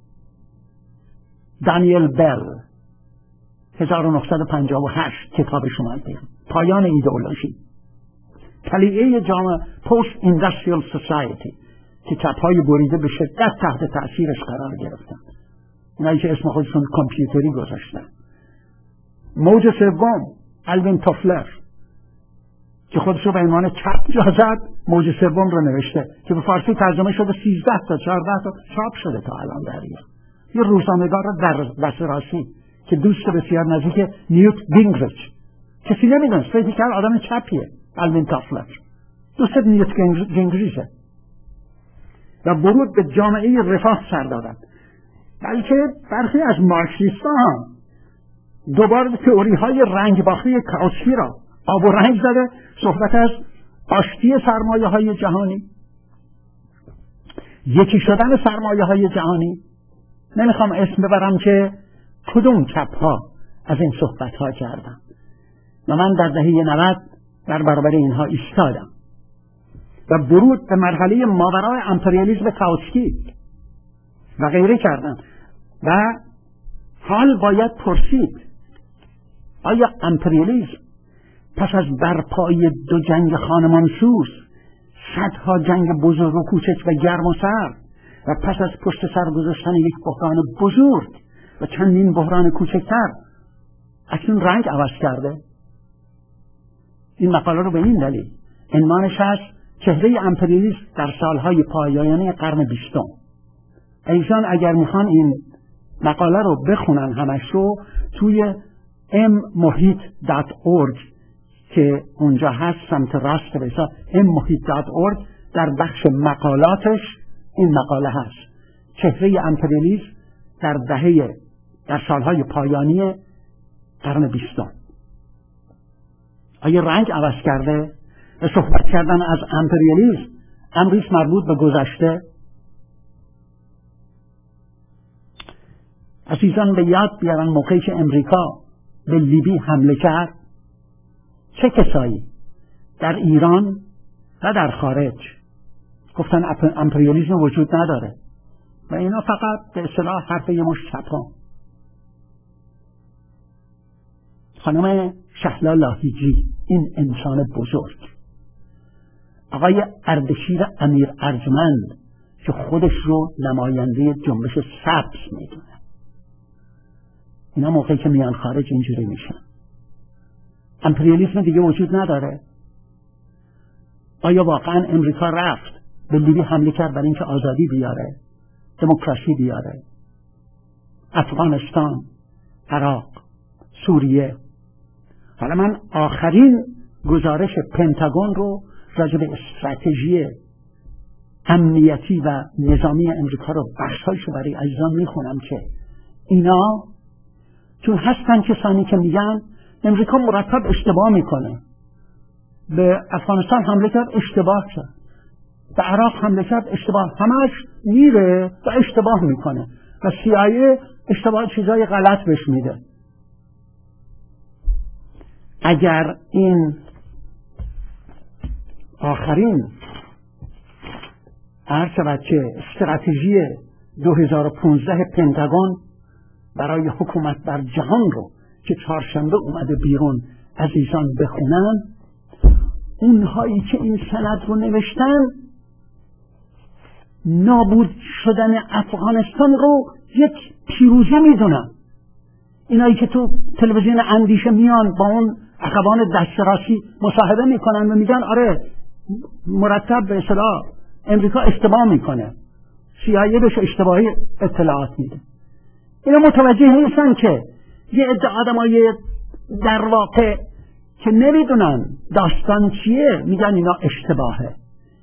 دانیل بل هزار و نهصد و پنجاه و هشت کتابش اومده، پایان ایدئولوژی، طلیعه جامعه پست اینداستریال سوسایتی، کتاب‌های بریده به شدت تحت تأثیرش قرار گرفتن، اینایی که اسم خودشون کامپیوتری گذاشتن. موج سوم، الوین توفلر که خودش رو به عنوان چپ جا زد، موج سوم رو نوشته که به فارسی ترجمه شده، سیزده تا چهارده تا چاپ شده تا الان در ایران. یه روزنامه‌نگار در وسراسی که دوست بسیار نزدیک نیوت گینگریچ، کسی نمیدونست، فکر کرد آدم چپیه، الوین توفلر دوست نیوت گینگریچه و ورود به جامعه رفاه سر دادن. بلکه برخی از مارکسیست‌ها هم دوباره تئوری های رنگ باخته کاوتسکی را آب و رنگ زده، صحبت از آشتی سرمایه های جهانی، یکی شدن سرمایه های جهانی. نمیخوام اسم ببرم که کدوم چپ ها از این صحبت ها کردن و من در دهه نود در برابر اینها ایستادم و ورود به مرحله ماورای امپریالیسم کاوتسکی و غیره کردن. و حال باید پرسید آیا امپریالیسم پس از برپایی دو جنگ خانمانسوز، صدها جنگ بزرگ و کوچک و گرم و سرد و پس از پشت سر گذاشتن یک بحران بزرگ و چندین بحران کوچکتر اکنون رنگ عوض کرده؟ این مقاله رو به این دلیل عنوانش هست چهره امپریالیسم در سالهای پایانی قرن بیستم. ایشان اگر میخوان این مقاله رو بخونن همش رو توی ام محیط دات اورگ که اونجا هست سمت راست بسا ام محیط دات اورگ در بخش مقالاتش این مقاله هست، چهره امپریالیسم در دهه در سالهای پایانی قرن بیستم. آیا رنگ عوض کرده؟ و صحبت کردن از امپریالیسم امریز مربوط به گذشته. عزیزان به یاد بیارن موقعی که امریکا به لیبی حمله کرد چه کسایی در ایران و در خارج گفتن امپریالیسم وجود نداره و اینا فقط به اصطلاح حرف یه مش چپا. خانم شهلا لاهیجی، این انسان بزرگ، آقای اردشیر امیر ارجمند که خودش رو نماینده جنبش سبز میدونه، اینا موقعی که میان خارج اینجوری میشن. امپریالیسم دیگه وجود نداره. آیا واقعا امریکا رفت به لیبی حمله کرد برای اینکه آزادی بیاره، دموکراسی بیاره؟ افغانستان، عراق، سوریه. حالا من آخرین گزارش پنتاگون رو راجع به استراتژی امنیتی و نظامی امریکا رو بخشایشو برای عزیزان میخونم که اینا چون هستن کسانی که میگن امریکا مرتب اشتباه میکنه. به افغانستان حمله کرد، اشتباه کرد. به عراق حمله کرد، اشتباه. همش میره و اشتباه میکنه و سی آی ای اشتباه چیزای غلط بهش میده. اگر این آخرین عرض شود که استراتژی دو هزار و پانزده پنتاگون برای حکومت بر جهان رو که چهارشنبه اومده بیرون عزیزان بخونن، اونهایی که این سند رو نوشتن نابود شدن افغانستان رو یک پیروزی میدونن. اینایی که تو تلویزیون اندیشه میان با اون عقبان دست راستی مصاحبه میکنن و میگن آره مرتب به اصطلاح امریکا اشتباه میکنه، سی آی ای بهش اشتباهی اطلاعات میده. اینا متوجه نیستن که یه عده آدمای در واقع که نمیدونن داستان چیه میگن اینا اشتباهه.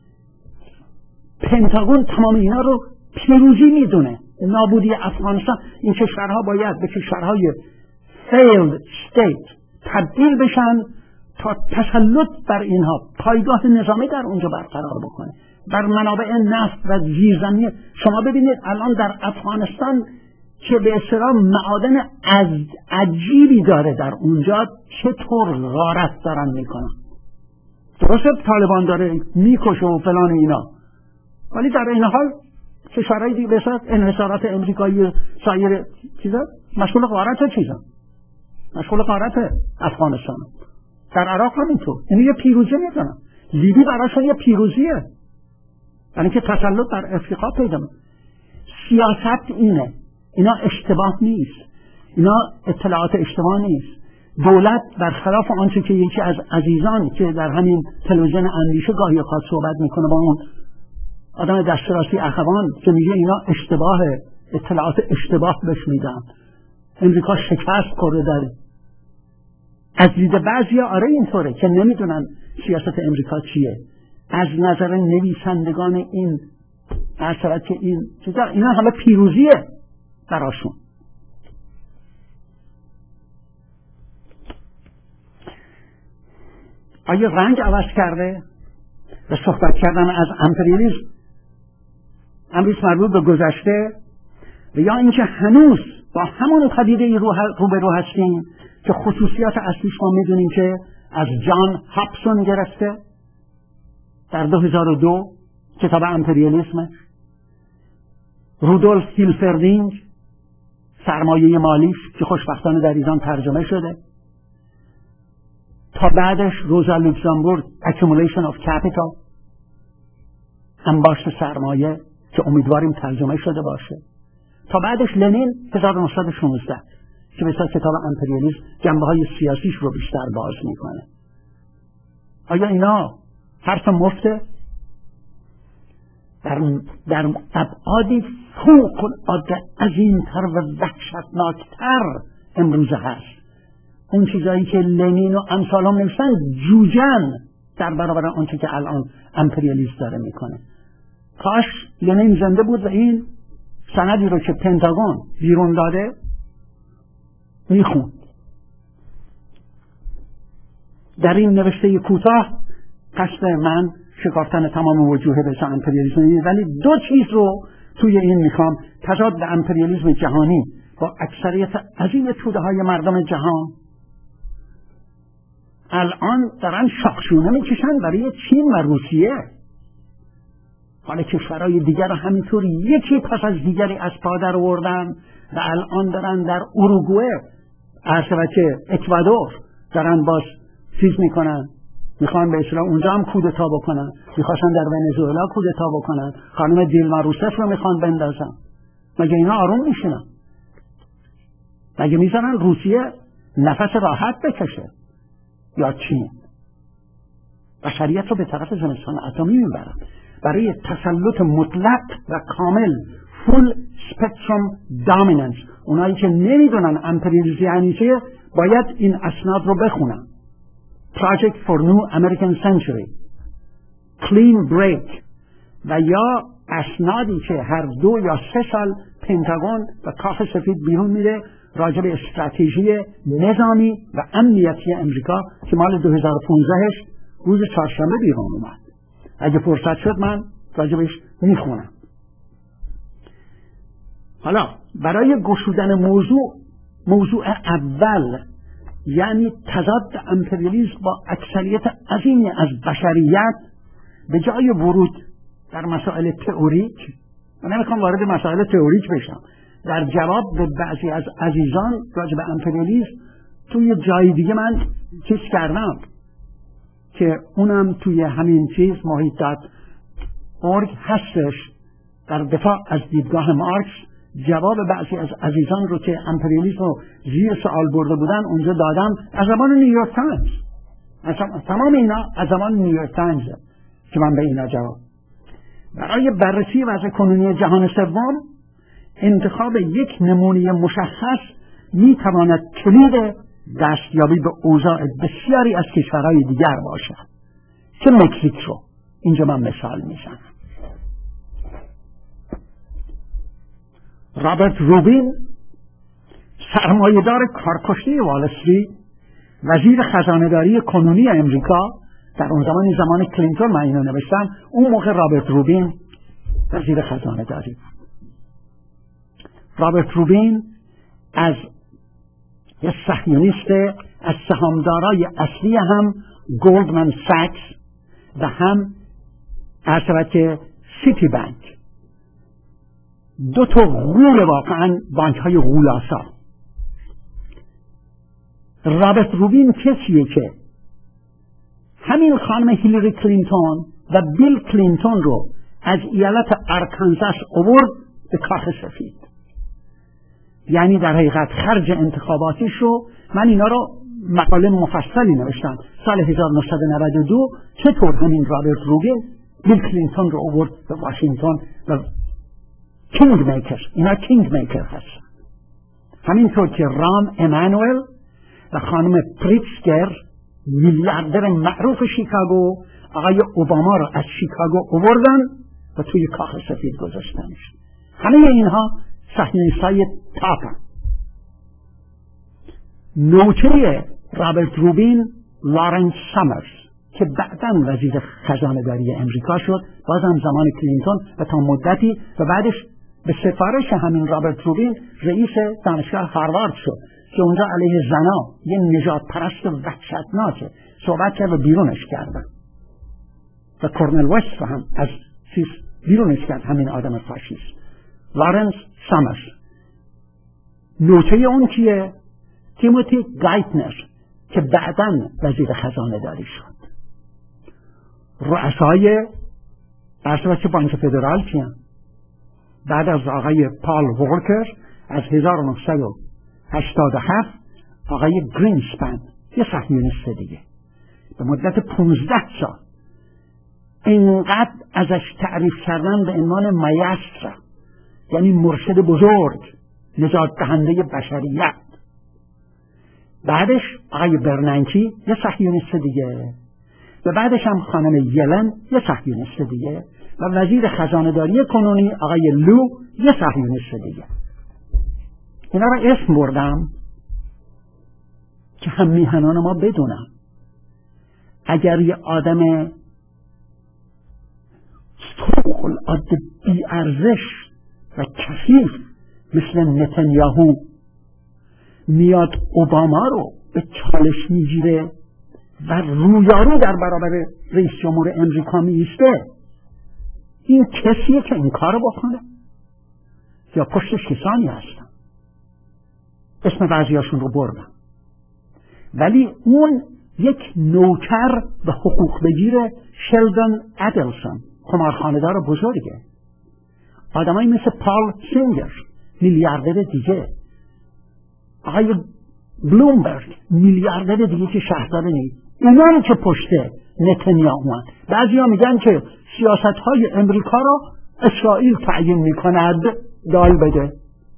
پنتاگون تمام اینا رو پیروزی میدونه. نابودی افغانستان، این کشورها باید به کشورهای failed state تبدیل بشن تا تسلط بر اینها، پایگاه نظامی در اونجا برقرار بکنه، بر منابع نفت و زیرزمینی. شما ببینید الان در افغانستان که به اصطلاح معادن از عجیبی داره در اونجا، چطور غارت دارن میکنن. درسته طالبان داره میکشه و فلان اینا، ولی در این حال کشورهای دیگه به صورت انحصارات امریکایی سایر چیزا مشغول غارت چیزا مشغول غارت افغانستان. در عراق همینطور. اینو یه پیروزی میدونن. لیبی براشون یه پیروزیه، یعنی که تسلط بر افریقا پیدا میکنه. سیاست اینه. اینا اشتباه نیست، اینا اطلاعات اشتباه نیست. دولت برخلاف آنچه که یکی از عزیزان که در همین تلویزیون اندیشه گاهی اوقات صحبت میکنه با اون آدم دسترسی اخوان که میگه اینا اشتباه، اطلاعات اشتباه بهش میدن، امریکا شکست خورده داره. از دید بعضیا آره اینطوره که نمیدونن سیاست امریکا چیه. از نظر نویسندگان این اثرات که این چیزا، اینا همه پیروزیه براشون. آیا رنگ عوض کرده و صحبت کردن از امپریالیسم امروز مربوط به گذشته و یا اینکه هنوز با همون پدیده روبرو هستیم که خصوصیات اصلیش ما میدونیم که از جان هابسون گرفته در دو هزار و دو کتاب امپریالیسم، رودولف هیلفردینگ سرمایه مالیش که خوشبختانه در ایران ترجمه شده، تا بعدش روزا لوکزامبورگ Accumulation of Capital، انباشت سرمایه که امیدواریم ترجمه شده باشه، تا بعدش لنین هزار و نهصد و شانزده که مثلا کتاب امپریالیسم جنبه های سیاسیش رو بیشتر باز میکنه. آیا اینا حرف مفته؟ در در ابعادی فوق العاده عظیم‌تر و وحشتناکتر امروزه هست. اون چیزایی که لنین و امثالهم نوشتن جوجن در برابر آنچه که الان امپریالیسم داره میکنه. کاش لنین زنده بود و این سندی رو که پنتاگون بیرون داده میخوند. در این نوشته کوتاه قصد من شکافتن تمام وجوه به امپریالیسم، ولی دو چیز رو توی این میخوام: تضاد امپریالیسم جهانی با اکثریت عظیم توده های مردم جهان الان دارن شاخشونه میکشن برای چین و روسیه. حالا کشورهای دیگر همینطور یکی پس از دیگری از پا در آوردن و الان دارن در اوروگوئه عرضه که اکوادور دارن باز چیز میکنن، میخوان به اصطلاح اونجا هم کودتا بکنن، میخواستن در ونزوئلا کودتا بکنن، خانم دیلما روسف رو میخوان بندازن. مگه اینا آروم میشنن؟ مگه میذارن روسیه نفس راحت بکشه؟ یا چین؟ بشریت رو به طرف زمستان اتمی میبرن برای تسلط مطلق و کامل، فول سپکتروم دامیننس. اونایی که نمیدونن امپریالیسم یعنی چیه باید این اسناد رو بخونن: Project for New American Century، Clean Break و یا اسنادی که هر دو یا سه سال پنتاگون و کاخ سفید بیرون میده راجع به استراتژی نظامی و امنیتی امریکا که مال دو هزار و پانزده روز چهارشنبه بیرون اومد. اگه فرصت شد من راجبش میخونم. حالا برای گشودن موضوع موضوع اول، یعنی تضاد امپریالیسم با اکثریت عظیمی از بشریت، به جای ورود در مسائل تئوریک، من نمیخوام وارد مسائل تئوریک بشم، در جواب به بعضی از عزیزان راجع به امپریالیسم توی جای دیگه من چیز کردم که اونم توی همین چیز محیط ارگ هستش، در دفاع از دیدگاه مارکس جواب بعضی از عزیزان رو که امپریالیسم رو زیر سوال برده بودن اونجا دادم از زمان نیویورک تایمز. تمام اینا از زمان نیویورک تایمز که من به اینا جواب. برای بررسی وضع کنونی جهان سوم انتخاب یک نمونه مشخص میتواند کلید دستیابی به اوضاع بسیاری از کشورهای دیگر باشد که مکزیک رو اینجا من مثال میزنم. رابرت روبین، سرمایه‌دار کارکشته وال استریت، وزیر خزانه‌داری کنونی امریکا، در اون زمان زمان کلینتون من اینو نوشتم، اون موقع رابرت روبین وزیر خزانه‌داری بود. رابرت روبین از یه صهیونیست، از سهامدارای اصلی هم گلدمن ساکس و هم عرض سیتی بانک، دو تا غول، واقعا بانک های غولاسا. رابرت روبین کسیه که همین خانم هیلاری کلینتون و بیل کلینتون رو از ایالت آرکانزاس آورد به کاخ سفید. یعنی در حقیقت خرج انتخاباتیش رو، من اینا رو مقاله مفصلی نوشتم سال هزار و نهصد و نود و دو، چطور همین رابرت روبین بیل کلینتون رو آورد به واشنگتن و کینگ میکر، اینا کینگ میکر هستن. همینطور که رام امانوئل و خانم پریتزگر، میلیاردر معروف شیکاگو، آقای اوباما رو از شیکاگو آوردن و توی کاخ سفید گذاشتنش. همه اینها صهیونیستای تاپن. نوچه رابرت روبین لارنس سامرز که بعداً وزیر خزانه‌داری امریکا شد، بازم زمان کلینتون و تا مدتی، و بعدش به سفارش همین رابرت روبین رئیس دانشگاه هاروارد شد که اونجا علیه زنا یه نژاد پرست وحشتناکه صحبت کرد و بیرونش کردن، و کورنل وست هم از چیز بیرونش کرد، همین آدم فاشیست لارنس سامرز. نوچه اون کیه؟ تیموتی گایتنر که بعداً وزیر خزانه داری شد. رؤسای ارشد بانک فدرال کیان؟ بعد از آقای پال وولکر از هزار و نهصد و هشتاد و هفت آقای گرینسپن، یه صهیونیست دیگه، به مدت پونزده سال اینقدر ازش تعریف کردن به عنوان مایسترا، یعنی مرشد بزرگ، نجات دهنده بشریت. بعدش آقای برنانکی، یه صهیونیست دیگه، و بعدش هم خانم یلن، یه صهیونیست دیگه، و وزیر خزانه‌داری کنونی آقای لو، یه صهیونیست دیگه. اینا رو اسم بردم که هم میهنان ما بدونن اگر یه آدم فوق‌العاده بی‌ارزش و کثیف مثل نتانیاهو میاد اوباما رو به چالش میگیره و رویارو در برابر رئیس جمهور امریکا میایسته، این کسیه که این کارو بکنه یا پشتش کسانی هستن؟ اسم بعضیاشون رو بردم، ولی اون یک نوکر به حقوق بگیر شلدون ادلسون، قمارخانه‌دار بزرگه، آدمایی مثل پال سینگر میلیاردر دیگه، آقای بلومبرگ میلیاردر دیگه که شهردار نیست، اینا که پشت نتانیاهو هستند. بعضیا میگن که سیاست‌های امریکا رو اسرائیل تعیین میکند، دال بده.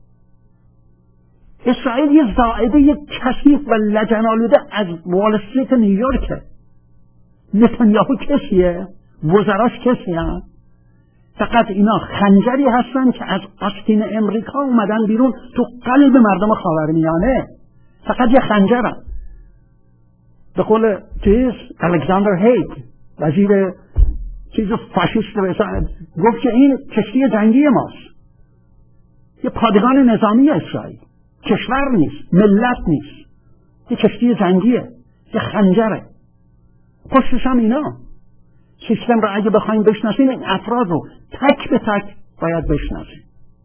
اسرائیل یه زائده یک کثیف و لجن‌آلوده از وال استریت نیویورکه. نتانیاهو کسیه؟ وزراش کسیه؟ فقط اینا خنجری هستن که از آستین امریکا اومدن بیرون تو قلب مردم خاورمیانه. فقط یه خنجرن. به قول چیز الکساندر هیگ وزیر چیز فاشیست گفت که این کشتی جنگی ماست، یه پادگان نظامی اسرائیل، کشور نیست، ملت نیست، یه کشتی جنگیه، یه خنجره. پشتش هم اینا. سیستم رو اگه بخوایم بشناسیم این افراد رو تک به تک باید بشناسیم.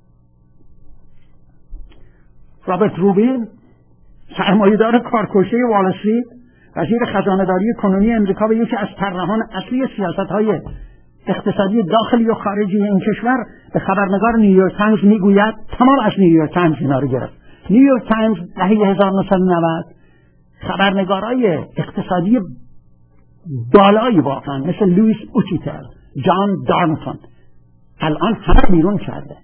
رابرت روبین سرمایه‌دار کارکشه وال استریت، وزیر خزانه‌داری کنونی امریکا و یکی از طراحان اصلی سیاست‌های اقتصادی داخلی و خارجی این کشور به خبرنگار نیویورک تایمز میگوید، تمام از نیویورک تایمز اینا رو گرفت. نیویورک تایمز دهه هزار و نهصد و نود خبرنگارای اقتصادی بالایی واقعا مثل لوئیس اوچیتل، جان دارنتون الان همه بیرون کرده.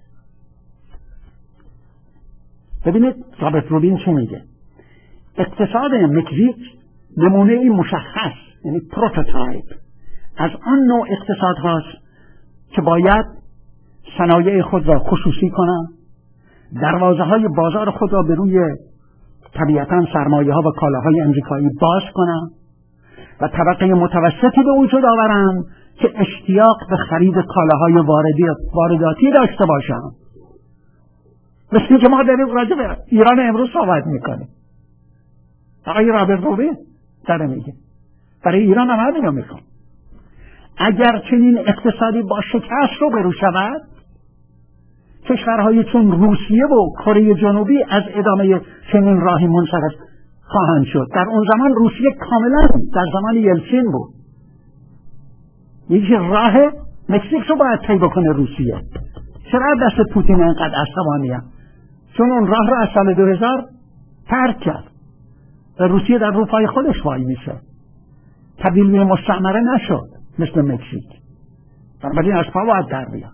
ببینید رابرت روبین چه میگه. اقتصاد مکزیک نمونه ای مشخص، یعنی پروتوتایپ از آن نوع اقتصاد هاست که باید صنایع خود را خصوصی کنند، دروازه های بازار خود را به روی طبیعتاً سرمایه ها و کالاهای امریکایی باز کنند و طبقه متوسطی به وجود آورند که اشتیاق به خرید کالاهای واردی وارداتی داشته باشند. مثل که ما داریم راجع به ایران امروز صحبت میکنیم. آقای رابرت روبین داره میگه برای ایران هم همینو میخوام. اگر چنین اقتصادی با شکست رو برو شود، کشورهای چون روسیه و کره جنوبی از ادامه چنین راهی منصرف خواهند شد. در اون زمان روسیه کاملا در زمان یلتسین بود. یکی راه مکزیک رو باید طی بکنه روسیه. چرا دست پوتین اینقدر عصبانیه؟ چون اون راه رو از سال دو هزار ترک کرد و روسیه در رو پای خودش وای میشه، تبدیل به مستعمره نشد مثل مکزیک. بنابراین از پا باید در بیاد.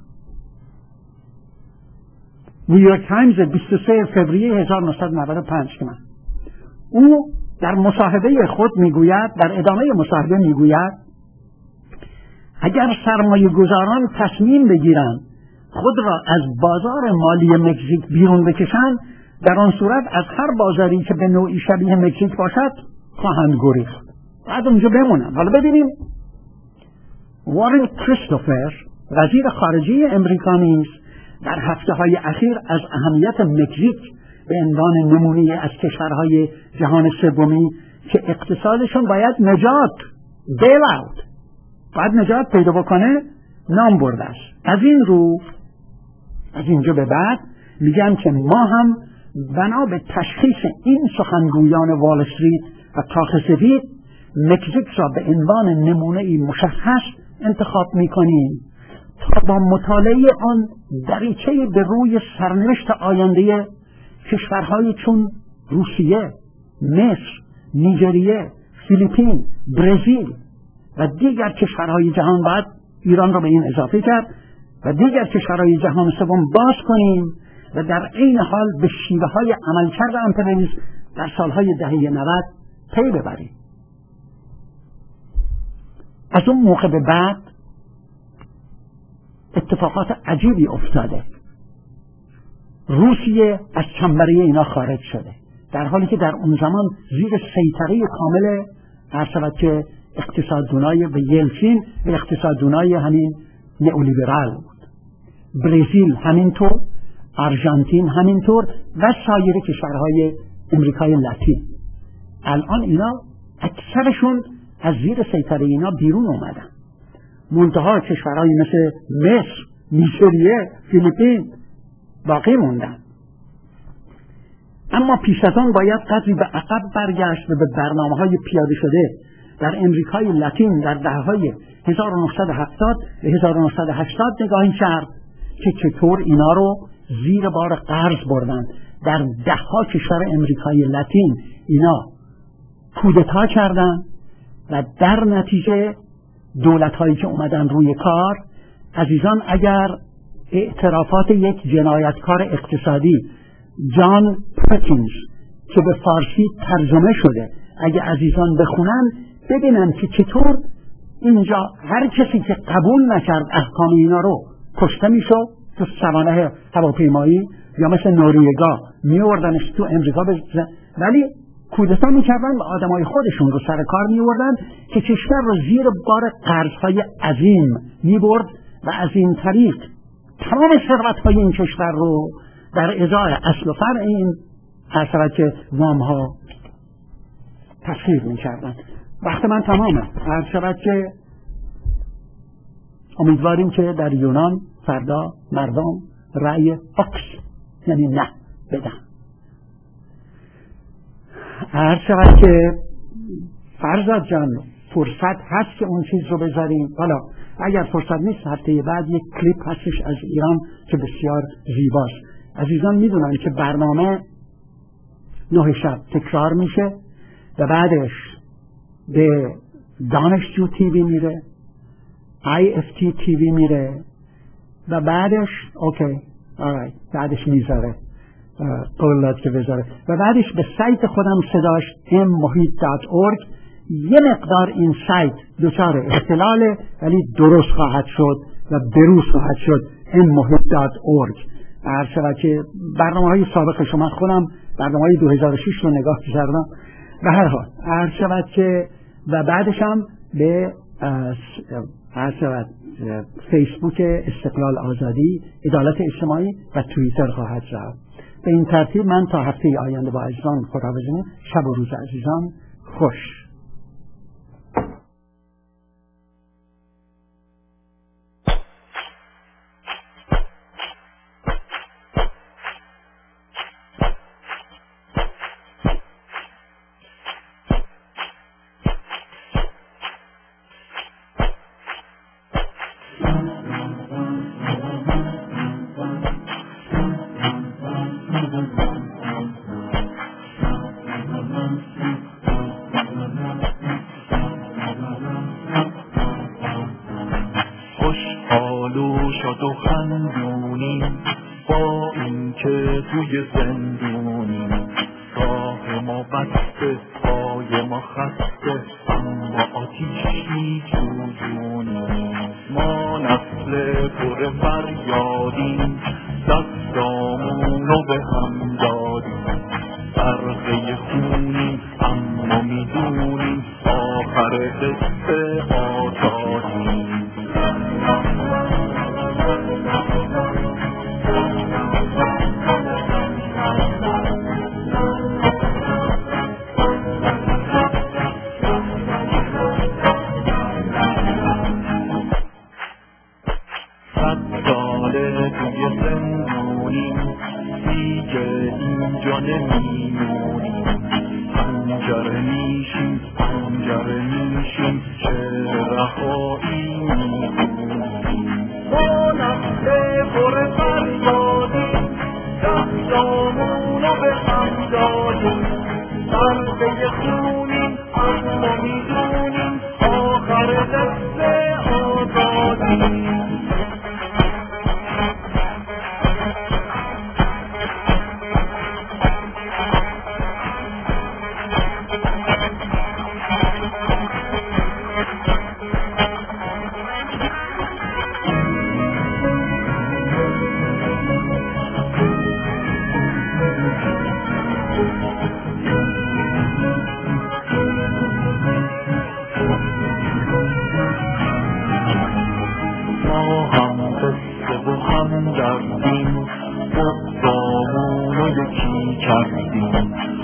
نیویورک تایمز بیست و سوم فوریه هزار و نهصد و نود و پنج که من او در مصاحبه خود میگوید، در ادامه مصاحبه میگوید اگر سرمایه گذاران تصمیم بگیرند خود را از بازار مالی مکزیک بیرون بکشند، در آن صورت از هر بازاری که به نوعی شبیه مکزیک باشد خواهند گریخت، بعد اونجا بمونن. حالا ببینیم وارن کریستوفر وزیر خارجه امریکا نیز در هفته های اخیر از اهمیت مکزیک به عنوان نمونه از کشورهای جهان سومی که اقتصادشون باید نجات بیل اوت باید نجات پیدا بکنه نام برده است. از این رو از اینجا به بعد میگم که ما هم بنا به تشخیص این سخنگویان وال استریت و کاخ سفید مکزیک را به عنوان نمونه‌ای مشخص انتخاب میکنیم تا با مطالعه آن دریچه به روی سرنوشت آینده کشورهای چون روسیه، مصر، نیجریه، فیلیپین، برزیل و دیگر کشورهای جهان، باید ایران را به این اضافه کرد، و دیگر کشورهای جهان سوم باز کنیم و در عین حال به شیوه های عملکرد امپریالیسم در سالهای دهه نود پی ببریم. از اون موقع به بعد اتفاقات عجیبی افتاده. روسیه از چنبره اینا خارج شده، در حالی که در اون زمان زیر سیطره کامل عرض که اقتصاددونای به یلتسین و اقتصاددونای همین نئولیبرال بود. برزیل همینطور، آرژانتین همینطور و سایر کشورهای امریکای لاتین. الان اینا اکثرشون از زیر سیطره اینا بیرون اومدن. منتها کشورهای مثل مصر، نیجریه، فیلیپین باقی موندن. اما پیش از آن باید قدری به عقب برگشت و به برنامه‌های پیاده شده در امریکای لاتین در دهه‌های هزار و نهصد و هفتاد و هزار و نهصد و هشتاد نگاهی کرد که چطور اینا رو زیر بار قرض بردن. در ده‌ها کشور امریکای لاتین اینا کودتا کردن و در نتیجه دولت‌هایی که اومدن روی کار، عزیزان اگر اعترافات یک جنایتکار اقتصادی جان پرکینز که به فارسی ترجمه شده اگه عزیزان بخونن ببینن که چطور اینجا هر کسی که قبول نکرد احکام اینا رو کشته میشد تو سوانح هواپیمایی یا مثل نروژ میوردنش تو امریکا بزن. ولی کودتا میکردن و آدمای خودشون رو سر کار میوردن که کشور رو زیر بار قرضهای عظیم میبرد و از این طریق تمام ثروت‌های این کشور رو در ازای اصل و فرع این اثرات که وام ها تسخیر میکردن. وقت من تمامه. هر شود که امیدواریم که در یونان فردا مردم رأی اکس یعنی نه بدن. هر شود که فرزاد جان فرصت هست که اون چیز رو بذاریم. حالا اگر فرصت نیست هفته بعد یک کلیپ هستش از ایران که بسیار زیباست. عزیزان میدونن که برنامه نه شب تکرار میشه و بعدش به دانشجو تیوی میره، آی اف تی تیوی میره و بعدش اوکی آرایت بعدش میذاره قولات که بذاره و بعدش به سایت خودم صداش ام محیط دات اورگ. یه مقدار این سایت دچار اختلاله ولی درست خواهد شد و بروز خواهد شد ام محیط دات اورگ. هر شود که برنامه های سابق شما خودم برنامه های دو هزار و شش رو نگاه کردم به هر حال هر شود که و بعدش هم به هر شود فیسبوک استقلال آزادی، عدالت اجتماعی و توییتر خواهد شد. به این ترتیب من تا هفته آینده با عزیزان خداحافظی می‌کنم. شب و روز عزیزان خوش.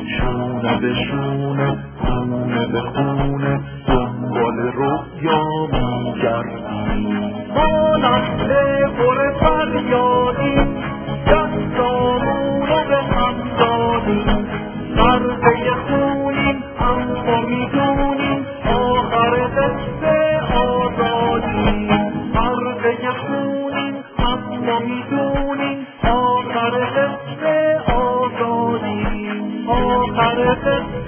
شونه به شونه خونه به خونه دنبال رویا میگردیم ما نسل پر فریادیم دستامون رو به هم دادیم سرده خونیم اما میدونیم آخر قصه آزادیم سرده خونیم اما میدونیم آخر قصه آزادیم آخر قصه